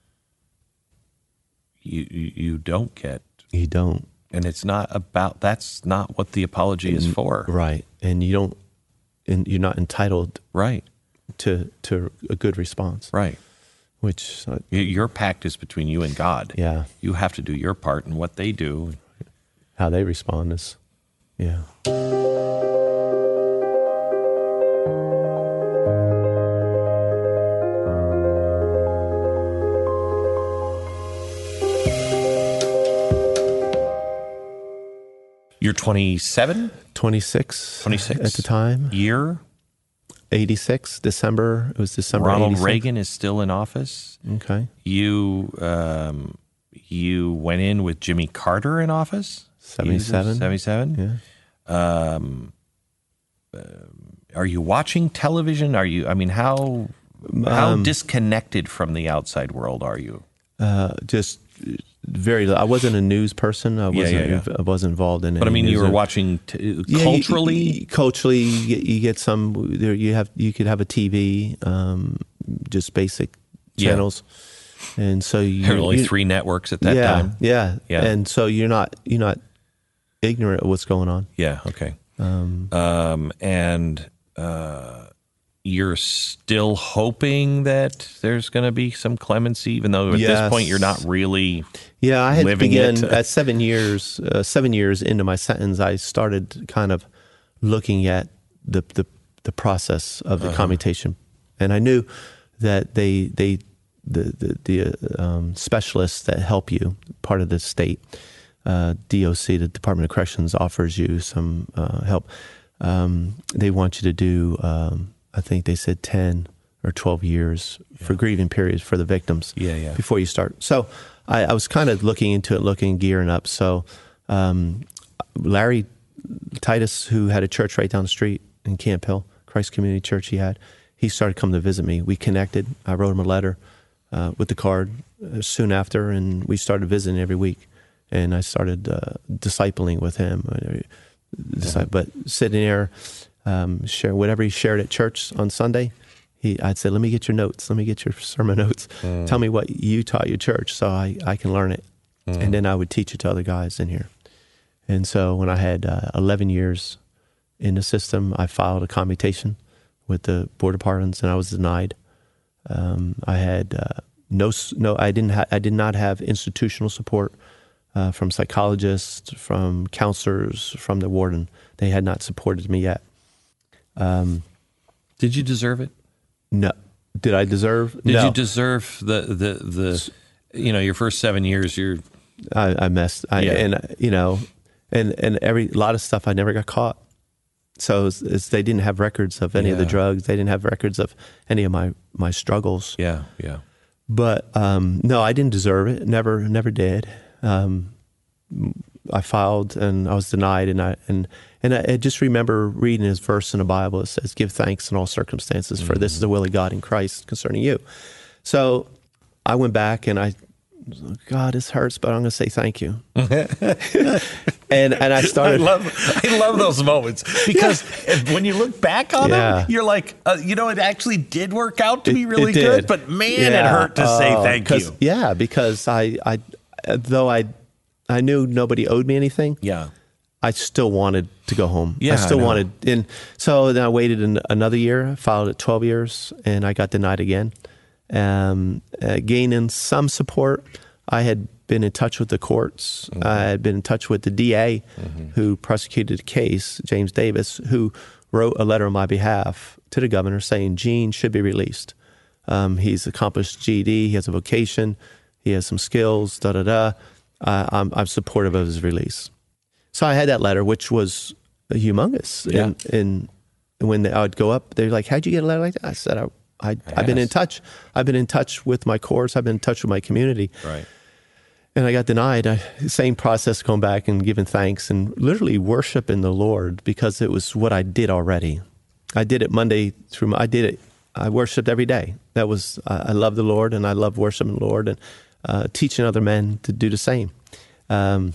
you, you, you don't get.
You don't.
And it's not about, that's not what the apology is for.
Right. And you don't, and you're not entitled
right
to to a good response.
Right.
Which uh,
your pact is between you and God.
Yeah.
You have to do your part, and what they do,
how they respond is, yeah.
You're twenty-seven?
twenty-six.
twenty-six.
At the time.
Year?
eighty-six, December. It was December
Ronald
eighty-six.
Reagan is still in office.
Okay.
You um, you went in with Jimmy Carter in office?
seventy-seven.
seventy-seven? Yeah. Um, uh, are you watching television? Are you, I mean, how, how um, disconnected from the outside world are you?
Uh, just... Very. I wasn't a news person. I wasn't.
Yeah, yeah, yeah.
I wasn't involved in it.
But I mean, you were watching t- culturally.
Yeah, you, you, culturally, you get, you get some. There, you have. You could have a T V, um, just basic channels, yeah. and so you.
There were only
you,
three networks at that
yeah,
time.
Yeah,
yeah.
And so you're not. You're not ignorant of what's going on.
Yeah. Okay. Um, um and. Uh, You're still hoping that there's going to be some clemency, even though at yes. this point you're not really
yeah, I had
living
began,
it.
At seven years, uh, seven years into my sentence, I started kind of looking at the the, the process of the uh-huh. commutation, and I knew that they they the the, the um, specialists that help you, part of the state uh, D O C, the Department of Corrections, offers you some uh, help. Um, they want you to do. Um, I think they said ten or twelve years yeah. for grieving periods for the victims
yeah, yeah.
before you start. So I, I was kind of looking into it, looking, gearing up. So um, Larry Titus, who had a church right down the street in Camp Hill, Christ Community Church he had, he started coming to visit me. We connected. I wrote him a letter uh, with the card uh, soon after, and we started visiting every week. And I started uh, discipling with him. Yeah. But sitting there, Um, share whatever he shared at church on Sunday. He, I'd say, let me get your notes. Let me get your sermon notes. Mm. Tell me what you taught your church so I, I can learn it. Mm. And then I would teach it to other guys in here. And so when I had uh, eleven years in the system, I filed a commutation with the Board of Pardons, and I was denied. Um, I had uh, no, no, I didn't, ha- I did not have institutional support uh, from psychologists, from counselors, from the warden. They had not supported me yet. Um,
Did you deserve it?
no. Did I deserve?
Did
no.
you deserve the, the, the, you know, your first seven years, you're...
I, I messed. I,
Yeah.
And, you know, and, and every, a lot of stuff I never got caught. So it's, it's, they didn't have records of any of the
Yeah.
drugs. They didn't have records of any of my, my struggles.
Yeah, yeah.
But um, no, I didn't deserve it. Never, never did. Um, I filed and I was denied, and I and and I, I just remember reading this verse in the Bible. It says, "Give thanks in all circumstances, for mm-hmm. this is the will of God in Christ concerning you." So I went back and I, God, this hurts, but I'm going to say thank you. and and I started.
I love, I love those moments because yeah. when you look back on yeah. them, you're like, uh, you know, it actually did work out to
it,
be really good. But man,
yeah.
it hurt to uh, say thank you.
Yeah, because I, I, though I, I knew nobody owed me anything.
Yeah,
I still wanted to go home.
Yeah,
I still
I
wanted, and so then I waited an, another year. Filed at twelve years, and I got denied again. Um, uh, gaining some support. I had been in touch with the courts. Mm-hmm. I had been in touch with the D A mm-hmm. who prosecuted the case, James Davis, who wrote a letter on my behalf to the governor saying Gene should be released. Um, he's accomplished G E D. He has a vocation. He has some skills. Da da da. Uh, I'm, I'm supportive of his release. So I had that letter, which was humongous.
Yeah.
And, and when I would go up, they're like, "How'd you get a letter like that?" I said, I, I, I've been in touch. I've been in touch with my courts. I've been in touch with my community.
Right. And
I got denied. I, same process, going back and giving thanks and literally worshiping the Lord because it was what I did already. I did it Monday through, I did it, I worshiped every day. That was, I, I love the Lord and I love worshiping the Lord and uh, teaching other men to do the same. Um,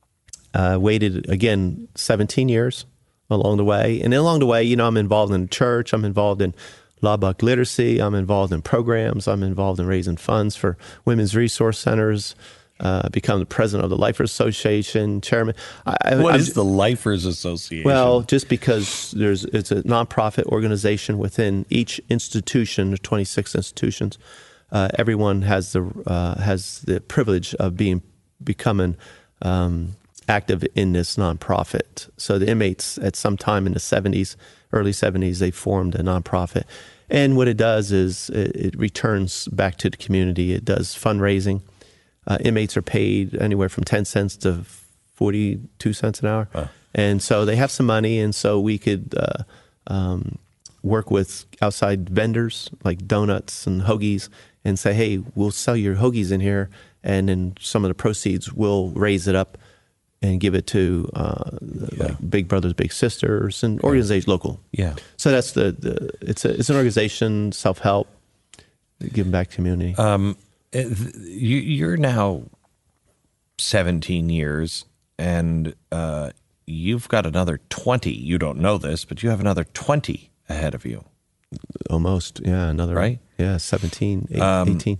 uh, waited, again, seventeen years along the way. And along the way, you know, I'm involved in the church. I'm involved in Lubbock Literacy. I'm involved in programs. I'm involved in raising funds for women's resource centers. Uh, become the president of the Lifers Association, chairman. I,
what
I'm,
is the Lifers Association?
Well, just because there's it's a nonprofit organization within each institution, there's twenty-six institutions. Uh, everyone has the uh, has the privilege of being becoming um, active in this nonprofit. So the inmates at some time in the seventies, early seventies, they formed a nonprofit. And what it does is it, it returns back to the community. It does fundraising. Uh, inmates are paid anywhere from ten cents to forty-two cents an hour. Wow. And so they have some money, and so we could uh, um, work with outside vendors like donuts and hoagies and say, hey, we'll sell your hoagies in here, and then some of the proceeds we'll raise it up and give it to uh, yeah. like Big Brothers Big Sisters and organizations, yeah. local.
Yeah.
So that's the, the it's a it's an organization, self-help, giving back to community.
Um, you, you're now seventeen years, and uh, you've got another twenty. You don't know this, but you have another twenty ahead of you.
Almost, yeah, another
right.
Yeah, seventeen, eighteen.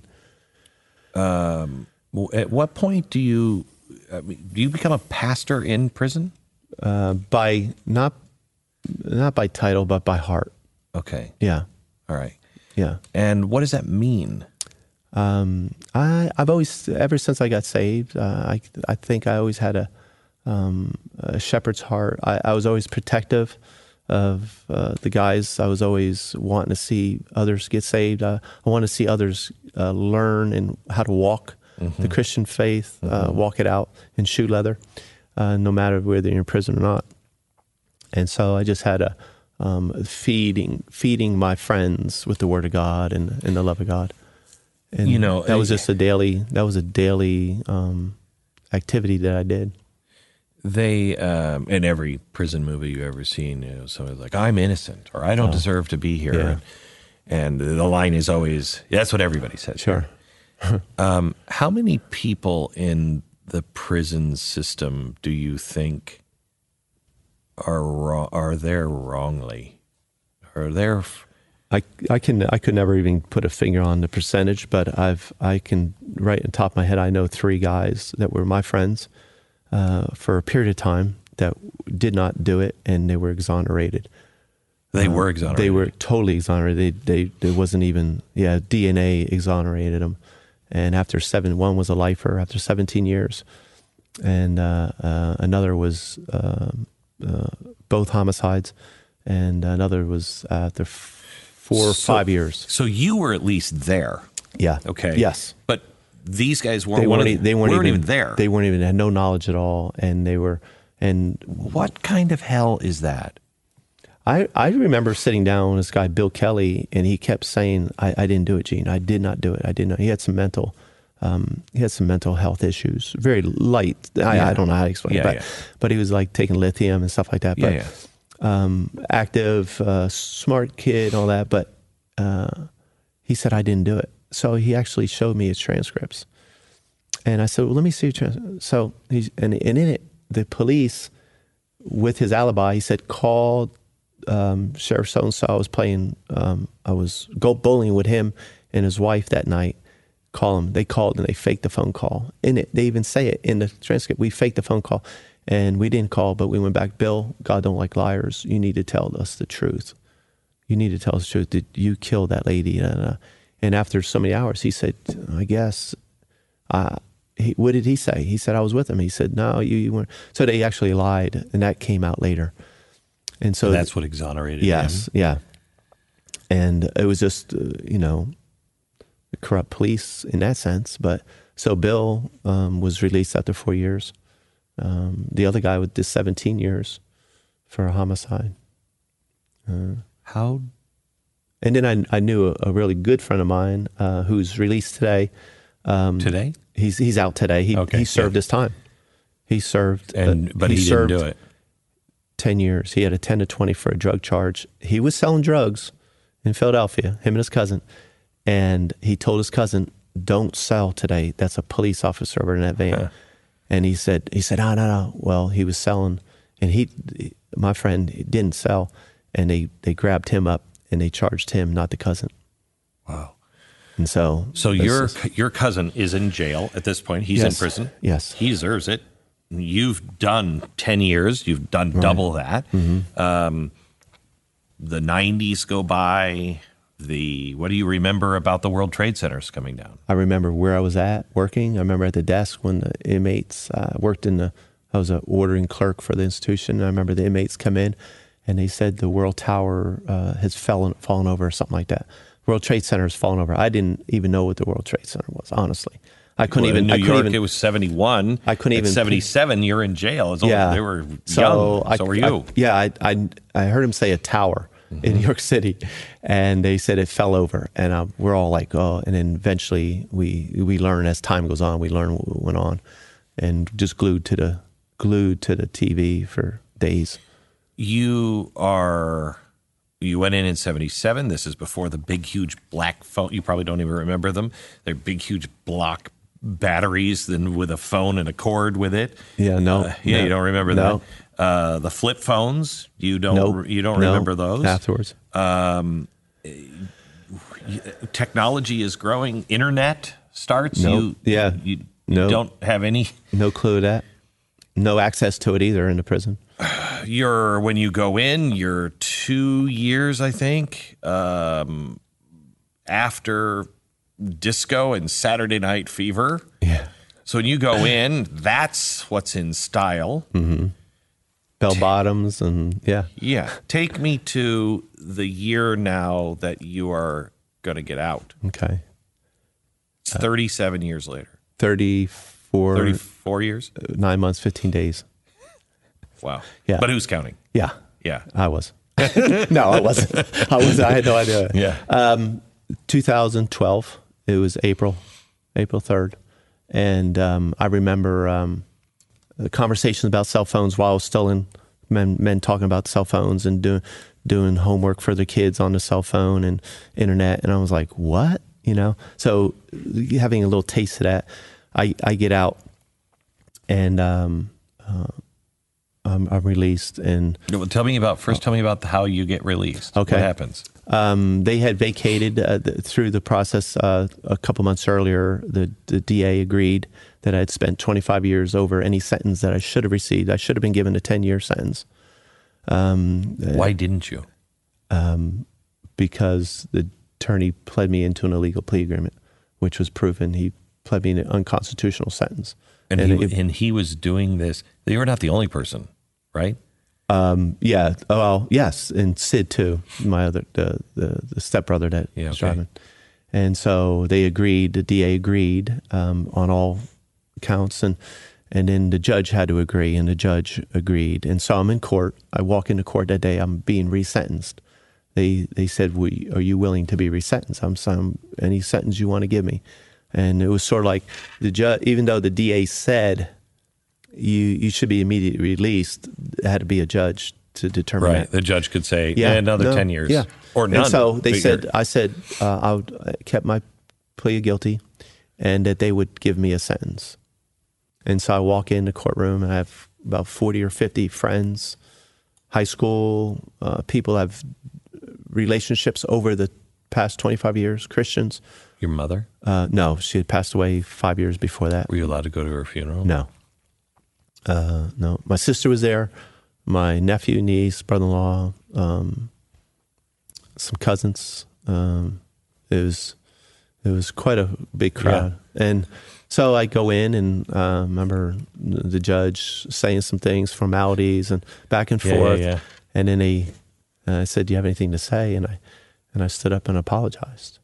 Um, um, at what point do you I mean, do you become a pastor in prison?
Uh, by not not by title, but by heart.
Okay.
Yeah.
All right.
Yeah.
And what does that mean?
Um, I I've always ever since I got saved, uh, I I think I always had a, um, a shepherd's heart. I, I was always protective of uh, the guys. I was always wanting to see others get saved. Uh, I want to see others uh, learn and how to walk mm-hmm. the Christian faith, mm-hmm. uh, walk it out in shoe leather, uh, no matter whether you're in prison or not. And so I just had a um, feeding feeding my friends with the Word of God and, and the love of God. And
you know,
that was just a daily. That was a daily um, activity that I did.
They um, in every prison movie you've ever seen, you know, someone's like, "I'm innocent," or "I don't oh, deserve to be here,"
yeah.
and, and the line is always, "That's what everybody says."
Sure.
um, how many people in the prison system do you think are wrong, are there wrongly? Are there? F-
I, I can I could never even put a finger on the percentage, but I've I can right on top of my head I know three guys that were my friends uh, for a period of time that did not do it, and they were exonerated.
They
uh,
were exonerated.
They were totally exonerated. They they there wasn't even yeah D N A exonerated them, and after seven one was a lifer after seventeen years, and uh, uh, another was uh, uh, both homicides. and another was uh, after f- four or
So-
five years.
So you were at least there.
Yeah.
Okay.
Yes.
But these guys weren't.
They
one
weren't.
of
e-
the-
They weren't,
weren't
even,
even there.
They weren't even had no knowledge at all, and they were. And
What kind of hell is that?
I, I remember sitting down with this guy, Bill Kelly, and he kept saying, I, I didn't do it, Gene. I did not do it. I did not. He had some mental, um, he had some mental health issues, very light. I,
Yeah.
I don't know how to explain
Yeah,
it, but,
yeah.
but he was like taking lithium and stuff like that.
Yeah,
But
yeah.
Um, active, uh, smart kid, all that. But uh, he said, I didn't do it. So he actually showed me his transcripts. And I said, well, let me see your transcripts. So he's, and, and in it, the police, with his alibi, he said, call um, Sheriff so-and-so. I was playing, um, I was go bowling with him and his wife that night. Call him. They called and they faked the phone call. In it, they even say it in the transcript. We faked the phone call and we didn't call, but we went back. Bill, God don't like liars. You need to tell us the truth. You need to tell us the truth. Did you kill that lady? And, and after so many hours, he said, I guess, uh, he, what did he say? He said, I was with him. He said, no, you, you weren't. So they actually lied, and that came out later. And so
And that's what exonerated
yes,
him.
yeah. And it was just, uh, you know, corrupt police in that sense. But so Bill um, was released after four years. Um, the other guy did seventeen years for a homicide. Uh,
How?
and then I, I knew a, a really good friend of mine uh, who's released today. Um,
Today?
He's he's out today. He
Okay,
he served
yeah.
his time. He served,
And
uh,
but he, didn't
served
do it.
ten years. He had a ten to twenty for a drug charge. He was selling drugs in Philadelphia, him and his cousin, and he told his cousin, "Don't sell today." That's a police officer over in that van.
Huh.
And he said, "He said, oh no no." Well, he was selling, and he, my friend, didn't sell, and they they grabbed him up and they charged him, not the cousin.
Wow.
And so,
So
this
your
is-
your cousin is in jail at this point. He's in
Yes.
prison.
Yes.
He deserves it. You've done ten years. You've done double that.
Mm-hmm.
Um, the nineties go by. The what do you remember about the World Trade Centers coming down?
I remember where I was at working. I remember at the desk when the inmates uh, worked in the, I was an ordering clerk for the institution. I remember the inmates come in and they said the World Tower uh, has fallen, fallen over or something like that. World Trade Center has fallen over. I didn't even know what the World Trade Center was, honestly. I couldn't
Well,
even,
in New
I couldn't
York,
even,
it was seventy-one.
I couldn't
At
even-
seventy-seven. You're in jail. It's
yeah.
only, they were
so
young.
I,
so were you?
I, yeah, I, I, I heard him say a tower
Mm-hmm.
in New York City, and they said it fell over, and uh, we're all like, oh, and then eventually we we learn as time goes on, we learn what went on, and just glued to the glued to the T V for days.
You are. You went in in seventy-seven. This is before the big, huge black phone. You probably don't even remember them. They're big, huge block batteries, then with a phone and a cord with it.
Yeah, no,
Uh, yeah,
no,
you don't remember
no.
that. Uh, the flip phones. You don't.
Nope,
You don't
no,
remember those.
afterwards.
Technology is growing. Internet starts.
Nope.
You.
Yeah.
You, you
Nope.
don't have any.
No clue of that. No access to it either in the prison.
You're when you go in. You're two years, I think, um, after disco and Saturday Night Fever.
Yeah,
So when you go in, that's what's in style.
bell bottoms and yeah.
Yeah. Take me to the year now that you are going to get out.
Okay,
It's thirty-seven years later.
thirty-four,
thirty-four years?
nine months, fifteen days.
Wow.
Yeah.
But who's counting?
Yeah,
Yeah.
I was. no, I wasn't. I was. I had no idea.
Yeah.
Um, twenty twelve. It was April, April third, and um, I remember um, the conversations about cell phones while I was still in men, men talking about cell phones and doing doing homework for their kids on the cell phone and internet, and I was like, what? You know. So having a little taste of that, I I get out, and um, uh, I'm, I'm released and.
Well, tell me about first. Tell me about how you get released.
Okay.
What happens?
Um, they had vacated uh, the, through the process uh, a couple months earlier. The, the D A agreed that I had spent twenty-five years over any sentence that I should have received. I should have been given a ten-year sentence. Um,
Why didn't you?
because the attorney pled me into an illegal plea agreement, which was proven. He pled me an unconstitutional sentence.
And,
And
he,
it-
and he was doing this. You were not the only person, right?
Um, yeah. Well, yes, and Sid too, my other the the, the stepbrother that
Yeah,
was
okay.
driving. And so they agreed. The D A agreed um, on all counts, and and then the judge had to agree, and the judge agreed. And so I'm in court. I walk into court that day. I'm being resentenced. They they said, we, "Are you willing to be resentenced?" I'm saying, "Any sentence you want to give me." And it was sort of like the judge, even though the D A said you you should be immediately released, it had to be a judge to determine
Right.
that.
The judge could say,
Yeah,
yeah, another
no,
ten years.
Yeah.
Or none.
And so they
but
said,
you're-
I said, uh, I, would, I kept my plea of guilty, and that they would give me a sentence. And so I walk in the courtroom, and I have about forty or fifty friends, high school uh, people have relationships over the past twenty-five years, Christians.
Your mother?
Uh, no, she had passed away five years before that.
Were you allowed to go to her funeral?
No. Uh, no. My sister was there, my nephew, niece, brother-in-law, um, some cousins. Um, it was it was quite a big crowd. Yeah. And so I go in and uh, remember the judge saying some things, formalities, and back and
Yeah,
forth.
yeah, yeah.
And then he, uh, I said, "Do you have anything to say?" And I and I stood up and apologized.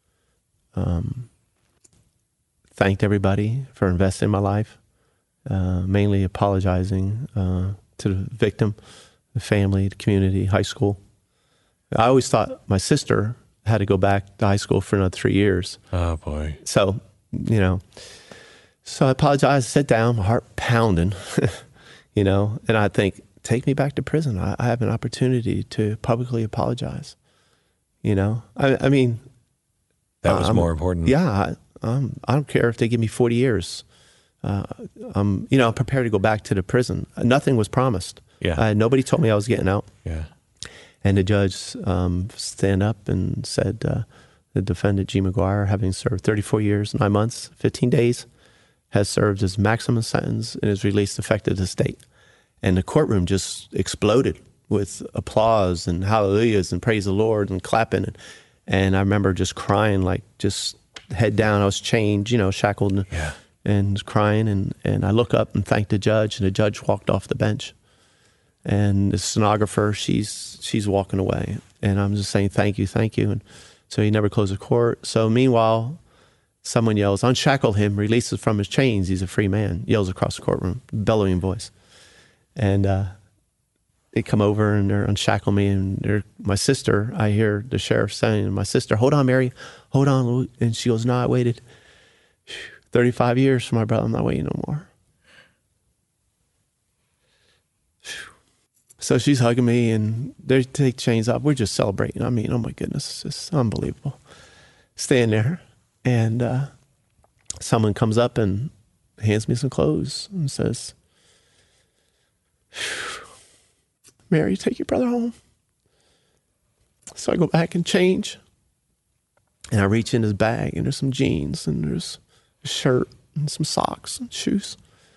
Um, thanked everybody for investing in my life. Uh, mainly apologizing uh, to the victim, the family, the community, high school. I always thought my sister had to go back to high school for another three years.
Oh, boy.
So, you know, so I apologized, sat down, my heart pounding, you know, and I think, take me back to prison. I, I have an opportunity to publicly apologize, you know. I, I mean.
That was
I'm,
more important.
Yeah, I, um, I don't care if they give me forty years. Uh, I'm, you know, I'm prepared to go back to the prison. Nothing was promised.
Yeah.
Uh, nobody told me I was getting out.
Yeah.
And the judge um, stand up and said, uh, the defendant, G. McGuire, having served thirty-four years, nine months, fifteen days, has served his maximum sentence and is released effective this date. And the courtroom just exploded with applause and hallelujahs and praise the Lord and clapping. And, and I remember just crying, like just head down. I was chained, you know, shackled. And,
Yeah.
and was crying, and, and I look up and thank the judge, and the judge walked off the bench. And the stenographer, she's she's walking away. And I'm just saying, thank you, thank you. And so he never closed the court. So meanwhile, someone yells, unshackle him, releases from his chains, he's a free man, yells across the courtroom, bellowing voice. And uh, they come over and they're unshackle me, and they're, my sister, I hear the sheriff saying to my sister, hold on, Mary, hold on. And she goes, no, I waited thirty-five years for my brother. I'm not waiting no more. So she's hugging me, and they take chains off. We're just celebrating. I mean, oh my goodness, it's just unbelievable. Staying there, and uh, someone comes up and hands me some clothes and says, Mary, take your brother home. So I go back and change, and I reach in his bag, and there's some jeans, and there's a shirt, and some socks, and shoes.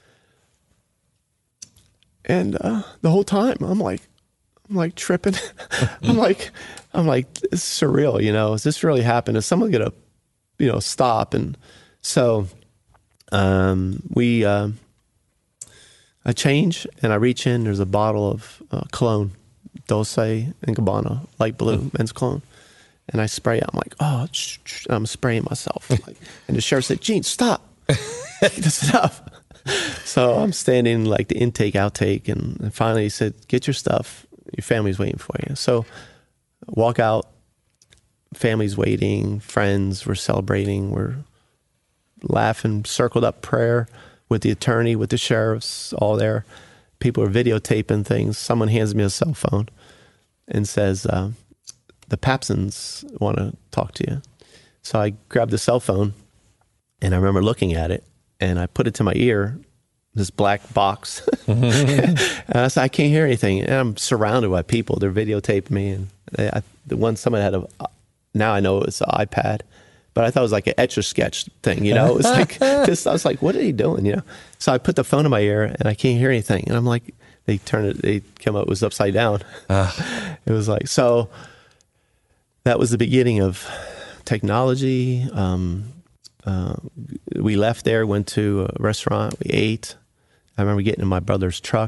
And uh, the whole time, I'm like, I'm like tripping. I'm like, I'm like, it's surreal, you know. Is this really happened? Is someone gonna, you know, stop? And so, um, we, uh, I change and I reach in. There's a bottle of uh, cologne, Dolce and Gabbana, light blue mm. men's cologne, and I spray it. I'm like, oh, shh, shh. I'm spraying myself. Like, and the sheriff said, Gene, stop. That's enough. So I'm standing like the intake, outtake, and, and finally he said, get your stuff. Your family's waiting for you. So walk out, family's waiting, friends, we're celebrating, we're laughing, circled up prayer with the attorney, with the sheriffs, all there. People are videotaping things. Someone hands me a cell phone and says, uh, the Papsons want to talk to you. So I grabbed the cell phone, and I remember looking at it, and I put it to my ear, this black box. And I said, I can't hear anything. And I'm surrounded by people. They're videotaping me. And they, I, the one, someone had a, now I know it's an iPad, but I thought it was like an Etch-a-Sketch thing, you know? It was like, just, I was like, what are you doing, you know? So I put the phone in my ear, and I can't hear anything. And I'm like, they turned it, they came up, it was upside down. Uh. It was like, so that was the beginning of technology. Um, Uh, we left there, went to a restaurant, we ate. I remember getting in my brother's truck,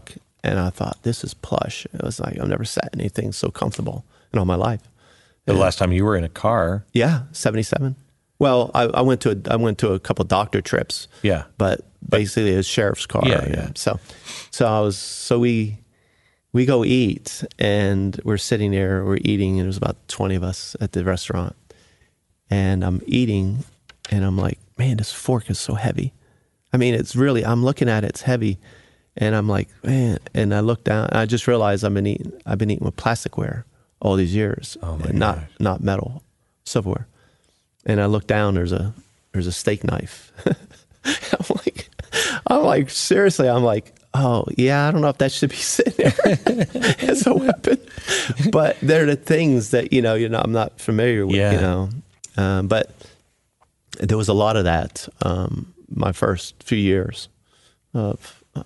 and I thought, this is plush. It was like, I've never sat in anything so comfortable in all my life.
The
And,
last time you were in a car.
yeah, seventy-seven. Well, I, I went to a, I went to a couple doctor trips.
Yeah.
But basically a sheriff's car.
Yeah, yeah.
So, so I was, so we, we go eat, and we're sitting there, we're eating, and there's about twenty of us at the restaurant. And I'm eating, and I'm like, man, this fork is so heavy. I mean, it's really, I'm looking at it, it's heavy. And I'm like, man, and I look down, and I just realized I've been eating, I've been eating with plasticware all these years,
Oh my
and not,
gosh.
not metal, silverware. And I look down, there's a, there's a steak knife. I'm like, I'm like, seriously, I'm like, oh yeah, I don't know if that should be sitting there as a weapon, but they're the things that, you know, you know, I'm not familiar with,
Yeah.
you know, um, but there was a lot of that, um, my first few years of uh,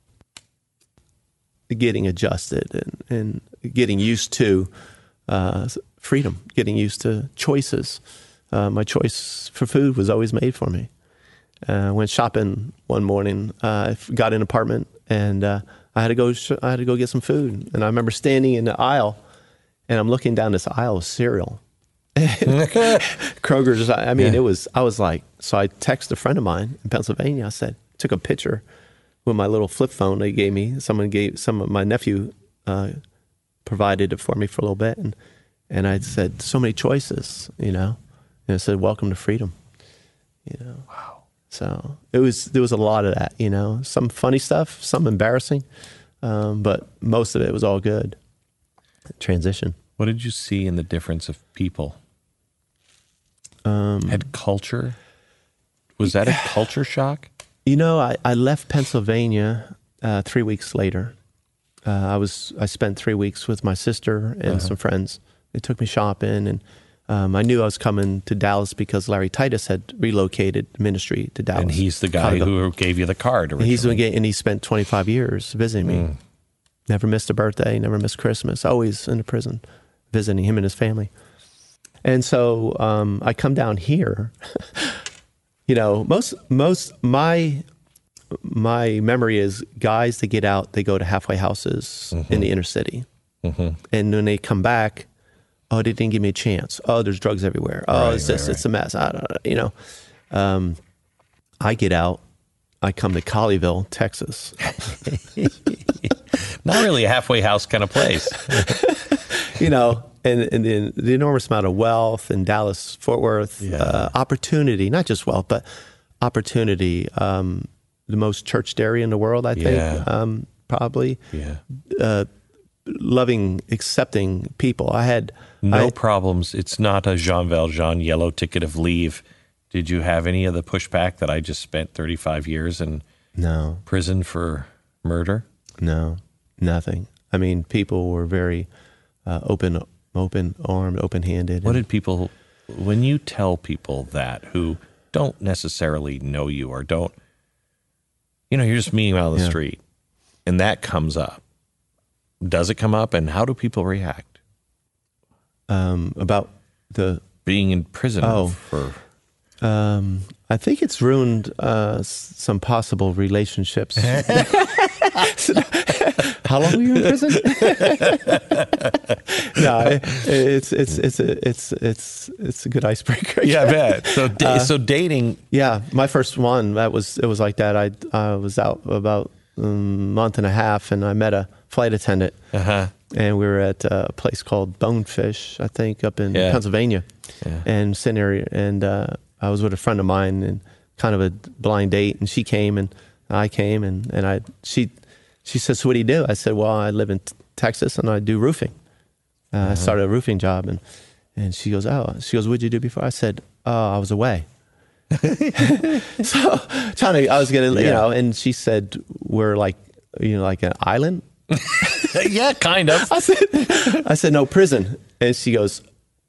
getting adjusted and, and getting used to uh, freedom, getting used to choices. Uh, my choice for food was always made for me. I uh, went shopping one morning. Uh, I got an apartment, and uh, I had to go. Sh- I had to go get some food. And I remember standing in the aisle, and I'm looking down this aisle of cereal. Kroger's. I mean,
Yeah.
it was. I was like, so I texted a friend of mine in Pennsylvania. I said, took a picture with my little flip phone they gave me. Someone gave some of my nephew uh, provided it for me for a little bit, and and I said, so many choices, you know. And I said, welcome to freedom, you know.
Wow.
So it was, there was a lot of that, you know, some funny stuff, some embarrassing, um, but most of it was all good. Transition.
What did you see in the difference of people?
Um,
Had culture? Was that a culture shock?
you know, I, I left Pennsylvania uh, three weeks later. Uh, I was, I spent three weeks with my sister and
Uh-huh.
some friends. They took me shopping, and um, I knew I was coming to Dallas because Larry Titus had relocated ministry to Dallas.
And he's the guy
Colorado.
who gave you the card originally.
He's doing it, and he spent twenty-five years visiting me.
Mm.
Never missed a birthday, never missed Christmas, always in the prison, visiting him and his family. And so um, I come down here. You know, most most my my memory is guys that get out, they go to halfway houses
Mm-hmm.
in the inner city,
Mhm.
and when they come back, oh, they didn't give me a chance. Oh, there's drugs everywhere. Oh,
Right,
it's this,
right,
it's a mess. I don't know, you know. Um, I get out. I come to Colleyville, Texas.
Not really a halfway house kind of place.
You know, and, and the, the enormous amount of wealth in Dallas, Fort Worth,
Yeah.
uh, opportunity, not just wealth, but opportunity. Um, the most churched area in the world, I think,
Yeah.
um, probably.
Yeah.
Uh, loving, accepting people. I had
No
I,
problems. It's not a Jean Valjean yellow ticket of leave. Did you have any of the pushback that I just spent thirty-five years in
no,
prison for murder?
no, nothing. I mean, people were very uh, open, open armed, open handed.
What did people, when you tell people that who don't necessarily know you or don't, you know, you're just meeting them out on the
Yeah.
street and that comes up. Does it come up, and how do people react?
um, about the
Being in prison
Oh.
for,
Um, I think it's ruined uh, s- some possible relationships. How long were you in prison? No, it, it's it's it's a, it's it's it's a good icebreaker.
yeah, I bet. So, da-
Uh,
so dating,
Yeah, my first one that was it was like that. I I was out about a month and a half, and I met a flight attendant,
uh-huh.
and we were at a place called Bonefish, I think, up in
Yeah.
Pennsylvania,
Yeah.
and sitting there, and uh, I was with a friend of mine, and kind of a blind date, and she came, and I came, and, and I she she said, "So what do you do?" I said, "Well, I live in t- Texas, and I do roofing. Uh, I started a roofing job," and and she goes, "Oh," she goes, "What'd you do before?" I said, "Oh, I was away." So trying to, I was gonna, you
Yeah.
know, and she said, "We're like, you know, like an island."
yeah, kind of.
I said, I said, "No, prison." And she goes,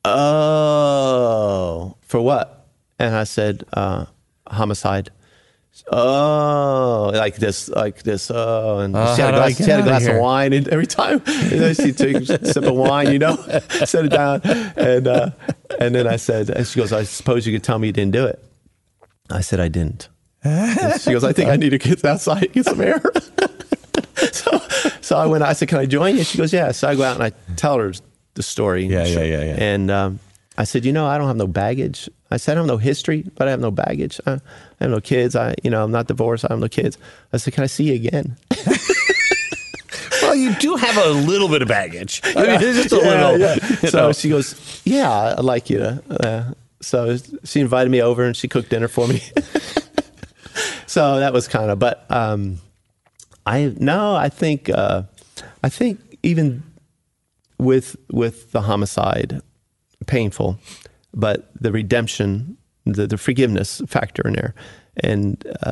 "Oh, for what?" And I said, uh, "Homicide." Oh, like this, like this. Oh, and
Oh,
she had
how
a
do I
glass,
get
she had a
outta
glass
here?
of wine, and every time you know, she took a sip of wine, you know, set it down, and uh, and then I said, and she goes, "I suppose you could tell me you didn't do it." I said, "I didn't." And she goes, "I think I need to get outside and get some air." so, So I went, I said, can I join you? She goes, yeah. So I go out and I tell her the story.
Yeah, yeah, yeah, yeah.
And um, I said, you know, I don't have no baggage. I said, I have no history, but I have no baggage. I, I have no kids. I, you know, I'm not divorced. I have no kids. I said, can I see you again?
Well, you do have a little bit of baggage. I
Yeah.
mean, it's just a
Yeah,
little.
yeah.
You
So
know.
she goes, yeah, I'd like you to. Uh, so she invited me over and she cooked dinner for me. So that was kind of, but um, I, no, I think, uh, I think even with, with the homicide, painful, but the redemption, the, the forgiveness factor in there. And uh,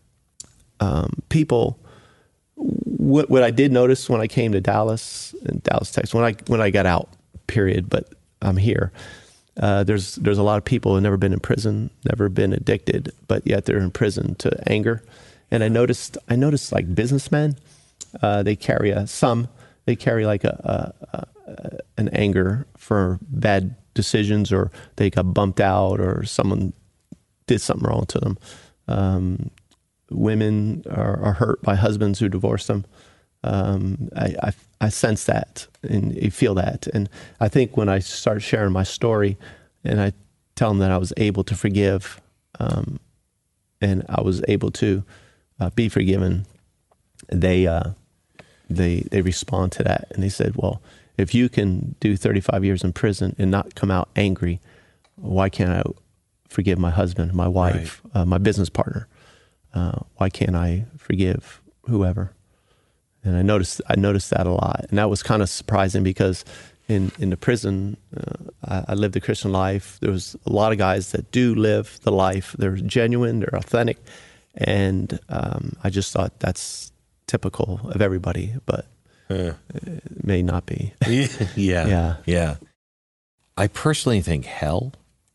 um, people, what, what I did notice when I came to Dallas, in Dallas, Texas, when I when I got out, period, but I'm here, uh, there's there's a lot of people who have never been in prison, never been addicted, but yet they're in prison to anger. And I noticed, I noticed like businessmen, uh, they carry a, some, they carry like a, a, a an anger for bad decisions, or they got bumped out, or someone did something wrong to them. Um, women are, are hurt by husbands who divorce them. Um, I, I, I sense that and you feel that. And I think when I start sharing my story and I tell them that I was able to forgive, um, and I was able to uh, be forgiven, they, uh, they, they respond to that. And they said, well, if you can do thirty-five years in prison and not come out angry, why can't I forgive my husband, my wife, right. uh, my business partner? Uh, why can't I forgive whoever? And I noticed I noticed that a lot, and that was kind of surprising because in in the prison, uh, I, I lived the Christian life. There was a lot of guys that do live the life. They're genuine, they're authentic, and um, I just thought that's typical of everybody, but
uh,
it may not be.
yeah,
yeah,
yeah. I personally think hell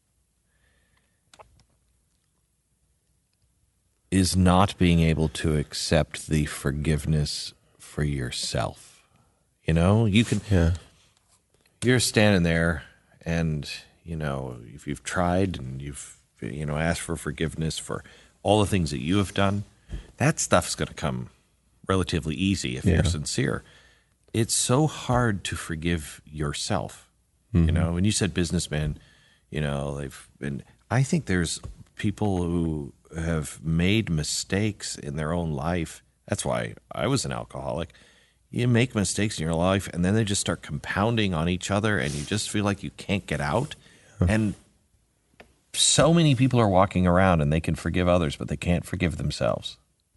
is not being able to accept the forgiveness for yourself. You know, you can,
yeah.
You're standing there and, you know, if you've tried and you've, you know, asked for forgiveness for all the things that you have done, that stuff's going to come relatively easy if
yeah.
you're sincere. It's so hard to forgive yourself.
Mm-hmm.
You know, when you said businessmen, you know, they've been, I think there's people who have made mistakes in their own life. That's why I was an alcoholic. You make mistakes in your life and then they just start compounding on each other and you just feel like you can't get out. Huh. And so many people are walking around and they can forgive others, but they can't forgive themselves.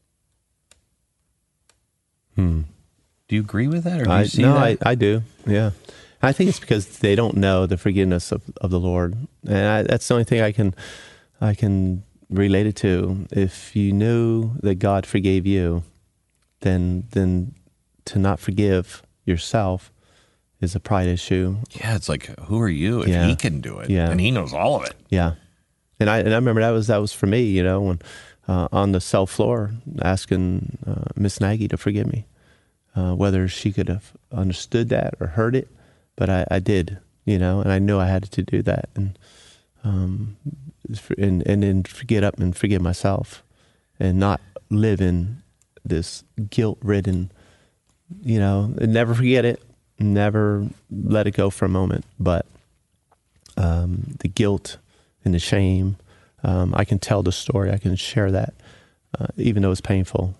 Hmm.
Do you agree with that? Or do you
I,
see
no,
that?
I, I do. Yeah. I think it's because they don't know the forgiveness of, of the Lord. And I, that's the only thing I can, I can relate it to. If you knew that God forgave you, then, then to not forgive yourself is a pride issue.
Yeah. It's like, who are you if
yeah.
he can do it?
Yeah.
And he knows all of it.
Yeah. And I, and I remember that was, that was for me, you know, when, uh, on the cell floor asking, uh, Miss Nagy to forgive me, uh, whether she could have understood that or heard it. But I, I did, you know, and I knew I had to do that, and um, and and then get up and forgive myself, and not live in this guilt-ridden, you know, and never forget it, never let it go for a moment. But um, the guilt and the shame, um, I can tell the story, I can share that, uh, even though it's painful.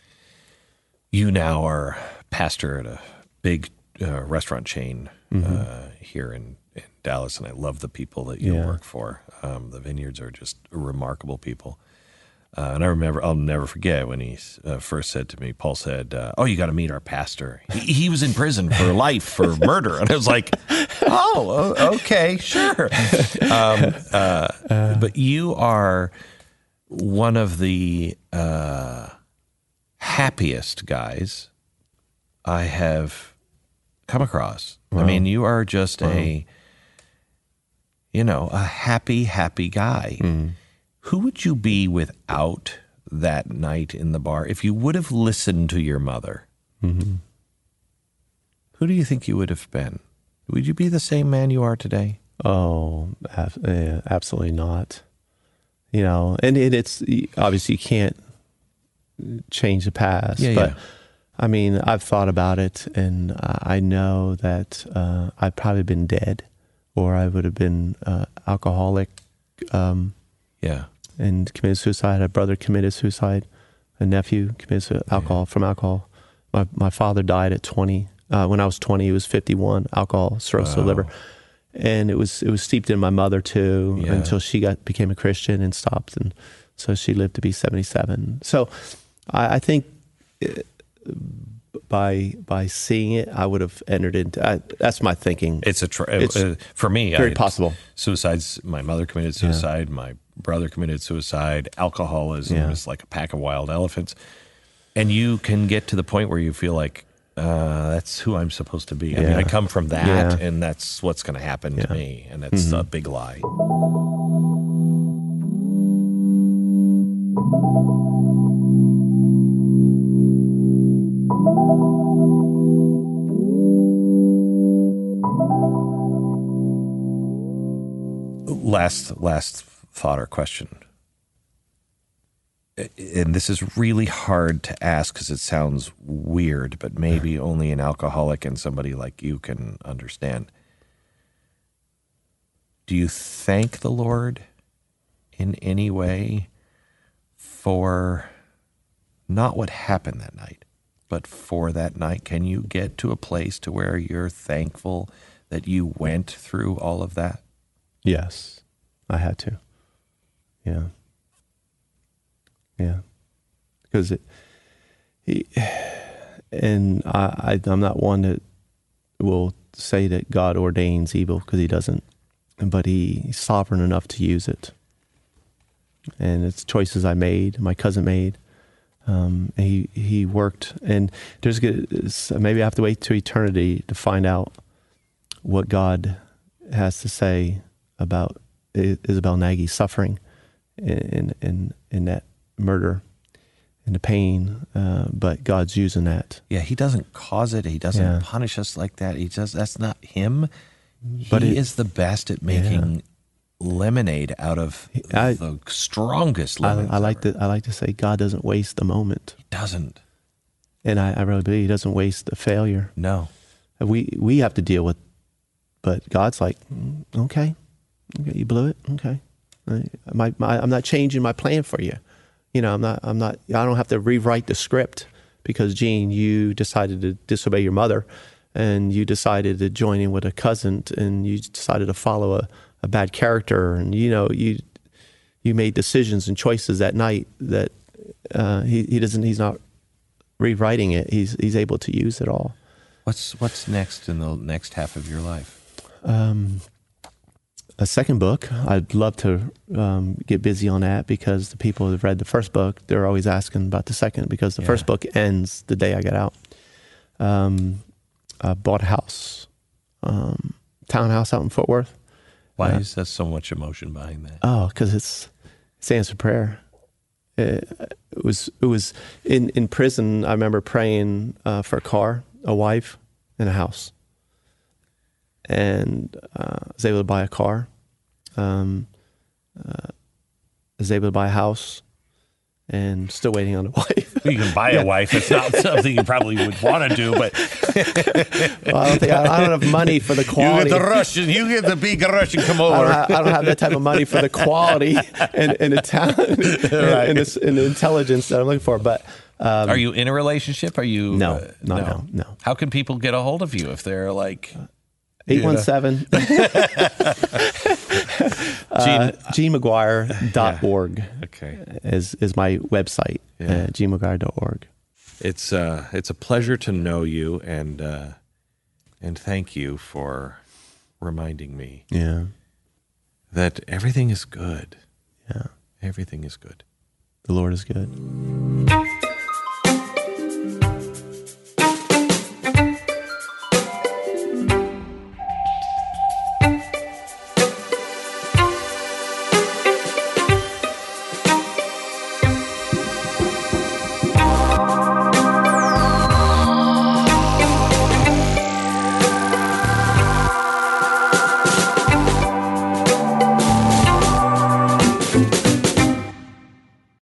You now are pastor at a big uh, restaurant chain. Mm-hmm. Uh, here in, in Dallas, and I love the people that you yeah. work for. Um, the Vineyards are just remarkable people. Uh, and I remember, I'll never forget when he uh, first said to me, Paul said, uh, oh, you got to meet our pastor. He, he was in prison for life for murder. And I was like, oh, okay, sure. Um, uh, uh, but you are one of the uh, happiest guys I have come across. Wow. I mean, you are just wow. a, you know, a happy, happy guy. Mm. Who would you be without that night in the bar? If you would have listened to your mother, mm-hmm. who do you think you would have been? Would you be the same man you are today?
Oh, absolutely not. You know, and it, it's obviously you can't change the past,
yeah,
but
yeah.
I mean, I've thought about it, and uh, I know that uh, I've probably been dead, or I would have been uh, alcoholic. Um,
Yeah.
And committed suicide. A brother committed suicide. A nephew committed su- alcohol
Yeah.
from alcohol. My my father died at twenty. Uh, when I was twenty, he was fifty-one. Alcohol, cirrhosis of
Wow.
liver, and it was it was steeped in my mother too
Yeah.
until she got became a Christian and stopped, and so she lived to be seventy-seven. So, I, I think it, by by seeing it, I would have entered into. I, that's my thinking.
It's a tra-
It's
uh, for me.
very
I,
possible.
Suicides. My mother committed suicide. Yeah. My brother committed suicide. Alcoholism
Yeah.
is like a pack of wild elephants, and you can get to the point where you feel like uh, that's who I'm supposed to be. I
Yeah.
mean, I come from that,
Yeah.
and that's what's going to happen
Yeah.
to me, and that's
Mm-hmm.
a big lie. Last, last thought or question. And this is really hard to ask because it sounds weird, but maybe only an alcoholic and somebody like you can understand. Do you thank the Lord in any way for not what happened that night, but for that night? Can you get to a place to where you're thankful that you went through all of that?
Yes, I had to. Yeah. Yeah. Because it, he, and I, I, I'm not one that will say that God ordains evil, because he doesn't, but he, he's sovereign enough to use it. And it's choices I made, my cousin made. Um, and he, he worked, and there's good, maybe I have to wait to eternity to find out what God has to say about Isabel Nagy's suffering in in in that murder and the pain, uh, but God's using that.
Yeah, he doesn't cause it. He doesn't
Yeah.
punish us like that. He just that's not him.
But
he
it-
is the best at making lemonade out of
I-
the strongest
I,
lemons.
I like
ever.
to I like to say God doesn't waste a moment,
He doesn't.
and I, I really believe he doesn't waste a failure.
No.
We we have to deal with, but God's like, "Mm, okay, okay, you blew it. Okay, I, my, my, I'm not changing my plan for you. You know, I'm not. I'm not. I don't have to rewrite the script because Gene, you decided to disobey your mother, and you decided to join in with a cousin, and you decided to follow a, a bad character, and you know you you made decisions and choices that night that uh, he he doesn't. He's not rewriting it. He's he's able to use it all.
What's what's next in the next half of your life?
Um, a second book. I'd love to um, get busy on that, because the people who've read the first book, they're always asking about the second, because the
Yeah.
first book ends the day I get out. Um, I bought a house, um, townhouse out in Fort Worth.
Why
Uh,
is there so much emotion behind that?
Oh, because it's it's answered prayer. It, it was it was in, in prison. I remember praying uh, for a car, a wife, and a house. And uh, I was able to buy a car. Um, uh, I was able to buy a house, and still waiting on a wife.
You can buy a wife. It's not something you probably would want to do, but
Well, I don't think I, I don't have money for the
you
quality.
get the Russian. You get the big Russian. Come
I don't,
over.
have, I don't have that type of money for the quality and, and the talent
Right.
and, the, and the intelligence that I'm looking for. But um,
Are you in a relationship? Are you?
No,
uh,
no, no, no.
How can people get a hold of you if they're like
eight one seven
Gene?
Gene McGuire dot org
Okay,
is, is my website,
Yeah.
uh, Gene McGuire dot org.
it's uh, it's a pleasure to know you, and uh, and thank you for reminding me
Yeah,
that everything is good.
yeah.
Everything is good.
The Lord is good.